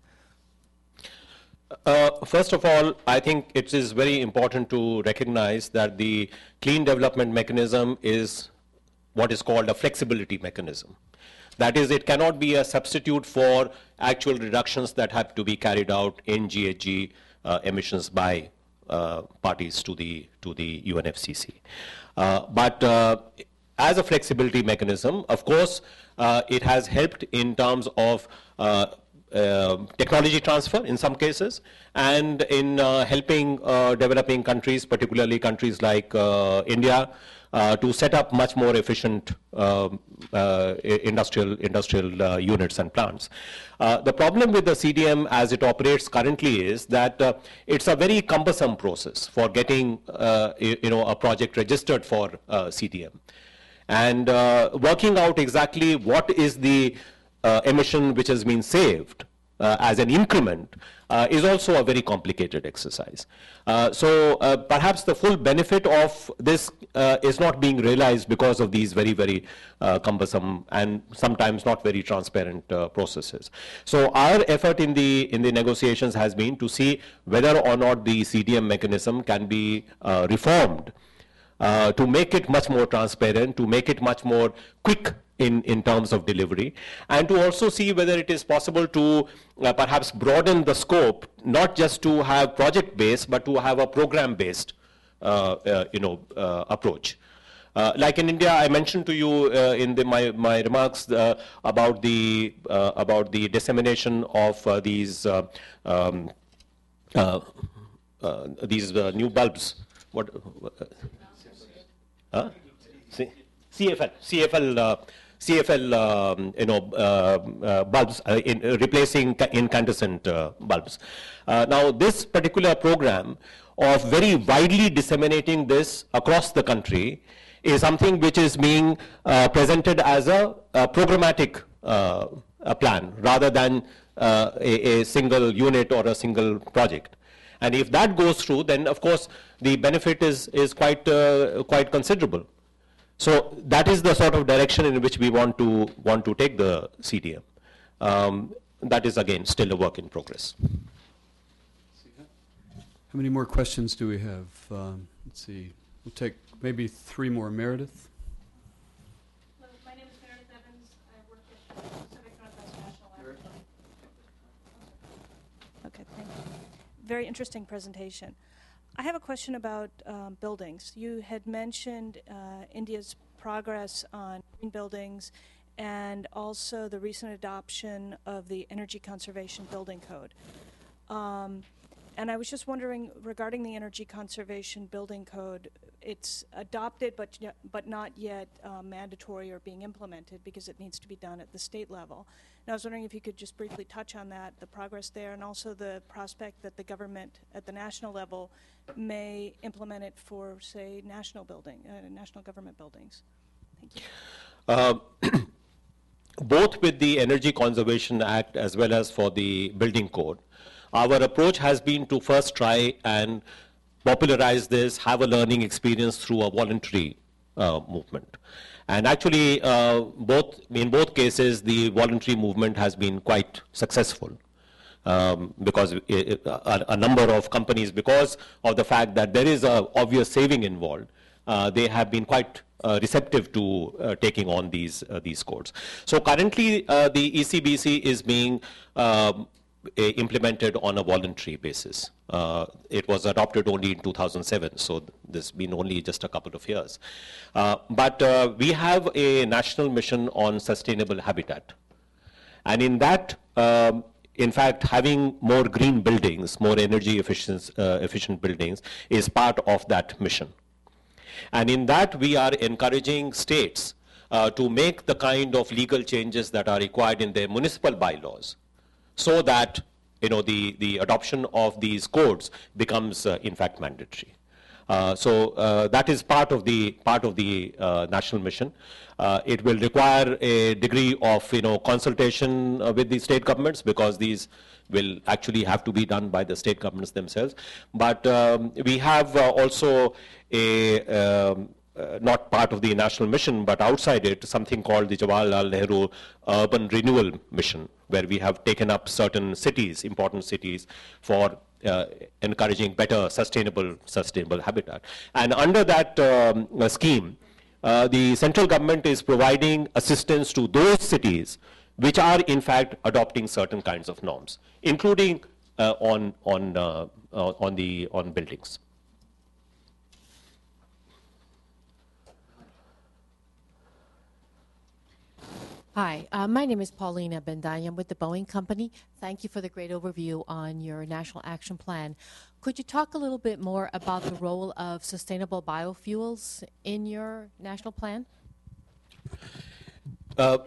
First of all, I think it is very important to recognize that the Clean Development Mechanism is what is called a flexibility mechanism. That is, it cannot be a substitute for actual reductions that have to be carried out in GHG emissions by parties to the UNFCCC. But as a flexibility mechanism, of course, it has helped in terms of technology transfer in some cases, and in helping developing countries, particularly countries like India, to set up much more efficient industrial units and plants. The problem with the CDM as it operates currently is that it's a very cumbersome process for getting a project registered for CDM. And working out exactly what is the emission which has been saved as an increment is also a very complicated exercise. So perhaps the full benefit of this is not being realized because of these very, very cumbersome and sometimes not very transparent processes. So our effort in the negotiations has been to see whether or not the CDM mechanism can be reformed to make it much more transparent, to make it much more quick in terms of delivery, and to also see whether it is possible to perhaps broaden the scope, not just to have project-based, but to have a program-based approach. Like in India, I mentioned to you in my remarks about the dissemination of these new bulbs. What? CFL bulbs replacing incandescent bulbs. Now, this particular program of very widely disseminating this across the country is something which is being presented as a programmatic plan rather than a single unit or a single project. And if that goes through, then of course the benefit is quite considerable. So that is the sort of direction in which we want to take the CDM. That is again still a work in progress. How many more questions do we have? Let's see. We'll take maybe 3 more. Meredith? Hello, my name is Meredith Evans. I work at Pacific Northwest National Laboratory. Okay, thank you. Very interesting presentation. I have a question about buildings. You had mentioned India's progress on green buildings and also the recent adoption of the Energy Conservation Building Code. And I was just wondering, regarding the Energy Conservation Building Code, it's adopted but not yet mandatory or being implemented because it needs to be done at the state level. And I was wondering if you could just briefly touch on that, the progress there, and also the prospect that the government at the national level may implement it for, say, national government buildings. Thank you. Both with the Energy Conservation Act as well as for the Building Code, our approach has been to first try and popularize this, have a learning experience through a voluntary movement. And actually, in both cases, the voluntary movement has been quite successful because a number of companies, because of the fact that there is an obvious saving involved, they have been quite receptive to taking on these codes. So currently, the ECBC is being implemented on a voluntary basis. It was adopted only in 2007, so this has been only just a couple of years. But we have a national mission on sustainable habitat. And in that, in fact, having more green buildings, more energy efficient buildings is part of that mission. And in that, we are encouraging states to make the kind of legal changes that are required in their municipal bylaws, so that the adoption of these codes becomes in fact mandatory. So that is part of the national mission. It will require a degree of consultation with the state governments, because these will actually have to be done by the state governments themselves. But we have also a not part of the national mission, but outside it, something called the Jawaharlal Nehru Urban Renewal Mission, where we have taken up certain cities, important cities, for encouraging better sustainable habitat. And under that scheme, the central government is providing assistance to those cities which are in fact adopting certain kinds of norms, including on buildings. Hi, my name is Paulina Bendanya. I'm with the Boeing Company. Thank you for the great overview on your National Action Plan. Could you talk a little bit more about the role of sustainable biofuels in your national plan? The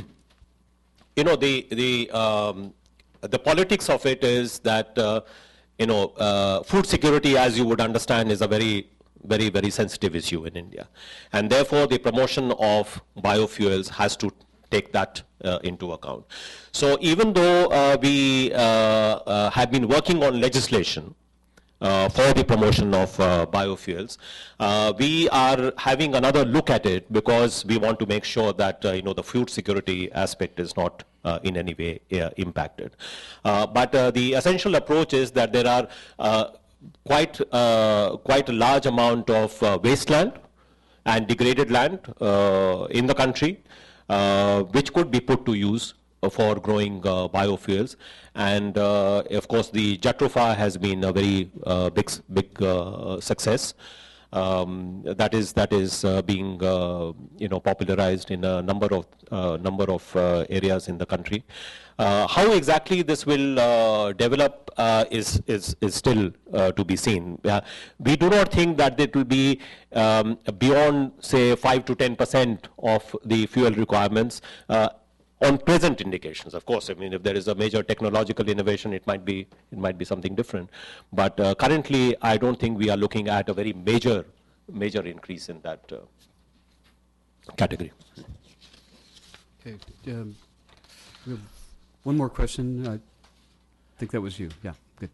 politics of it is that food security, as you would understand, is a very, very sensitive issue in India, and therefore the promotion of biofuels has to take that into account. So even though we have been working on legislation for the promotion of biofuels, we are having another look at it, because we want to make sure that the food security aspect is not in any way impacted. But the essential approach is that there are quite a large amount of wasteland and degraded land in the country, which could be put to use for growing biofuels. And of course, the Jatropha has been a very big success. That is being popularized in a number of areas in the country. How exactly this will develop is still to be seen. We do not think that it will be beyond, say, 5 to 10% of the fuel requirements on present indications. Of course, I mean, if there is a major technological innovation, it might be something different. But currently, I don't think we are looking at a very major increase in that category. Okay. We have one more question. I think that was you. Yeah, good.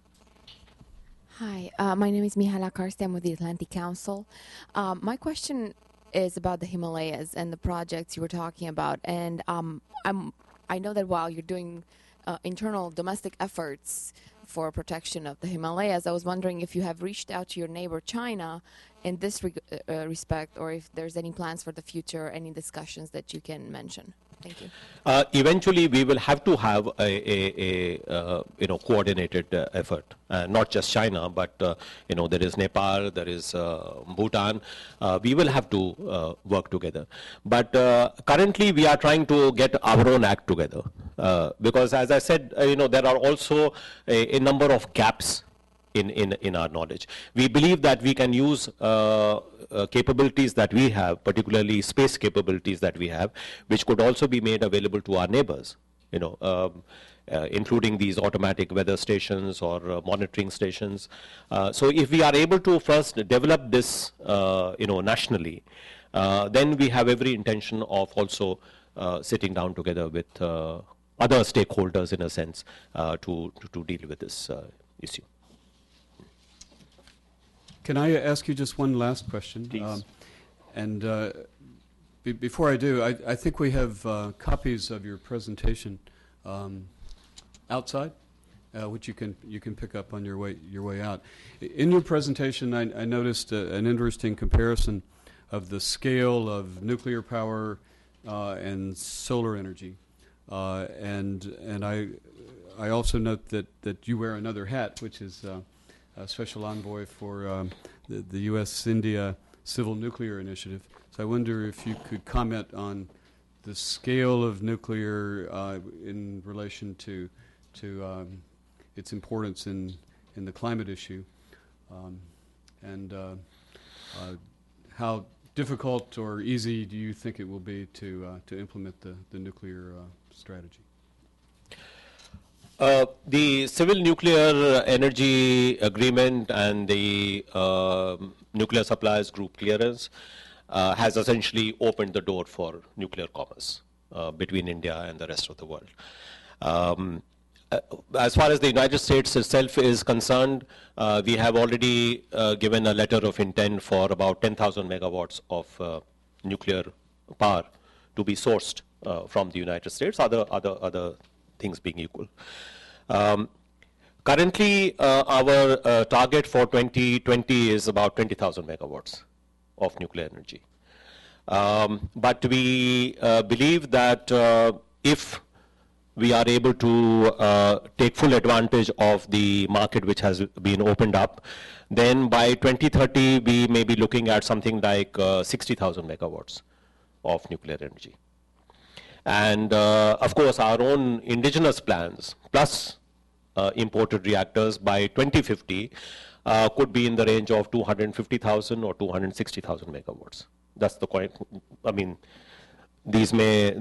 Hi, my name is Mihala Karsti. I'm with the Atlantic Council. My question is about the Himalayas and the projects you were talking about. And I know that while you're doing internal domestic efforts for protection of the Himalayas, I was wondering if you have reached out to your neighbor China in this respect, or if there's any plans for the future, any discussions that you can mention. Thank you. Eventually, we will have to have a coordinated effort, not just China, but there is Nepal, there is Bhutan. We will have to work together. But currently, we are trying to get our own act together, because, as I said, there are also a number of gaps in our knowledge. We believe that we can use capabilities that we have, particularly space capabilities that we have, which could also be made available to our neighbors, including these automatic weather stations or monitoring stations. So if we are able to first develop this, nationally, then we have every intention of also sitting down together with other stakeholders, in a sense, to deal with this issue. Can I ask you just one last question? Please. Before I do, I think we have copies of your presentation outside, which you can pick up on your way out. In your presentation, I noticed an interesting comparison of the scale of nuclear power and solar energy, and I also note that you wear another hat, which is Special Envoy for the U.S.-India Civil Nuclear Initiative. So I wonder if you could comment on the scale of nuclear in relation to its importance in the climate issue, and how difficult or easy do you think it will be to implement the nuclear strategy? The Civil Nuclear Energy Agreement and the Nuclear Suppliers Group clearance has essentially opened the door for nuclear commerce between India and the rest of the world. As far as the United States itself is concerned, we have already given a letter of intent for about 10,000 megawatts of nuclear power to be sourced from the United States, other things being equal. Currently, our target for 2020 is about 20,000 megawatts of nuclear energy. But we believe that if we are able to take full advantage of the market which has been opened up, then by 2030 we may be looking at something like 60,000 megawatts of nuclear energy. And of course, our own indigenous plans, plus imported reactors by 2050, could be in the range of 250,000 or 260,000 megawatts. That's the point. I mean, these may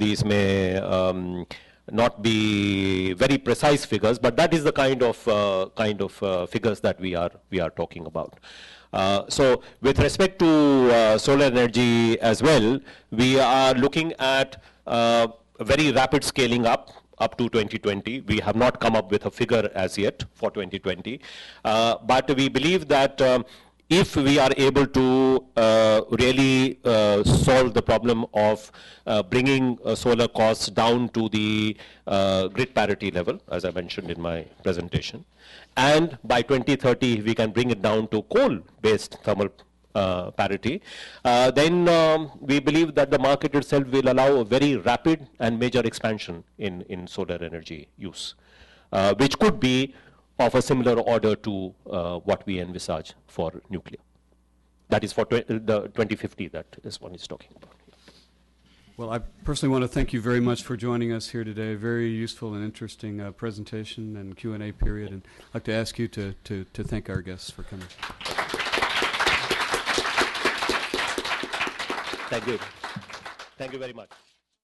not be very precise figures, but that is the kind of figures that we are talking about. So with respect to solar energy as well, we are looking at very rapid scaling up to 2020. We have not come up with a figure as yet for 2020, but we believe that if we are able to really solve the problem of bringing solar costs down to the grid parity level, as I mentioned in my presentation, and by 2030 we can bring it down to coal-based thermal parity, then we believe that the market itself will allow a very rapid and major expansion in solar energy use, which could be of a similar order to what we envisage for nuclear. That is for the 2050 that this one is talking about. Well, I personally want to thank you very much for joining us here today. Very useful and interesting presentation and Q&A period. And I'd like to ask you to thank our guests for coming. Thank you. Thank you very much.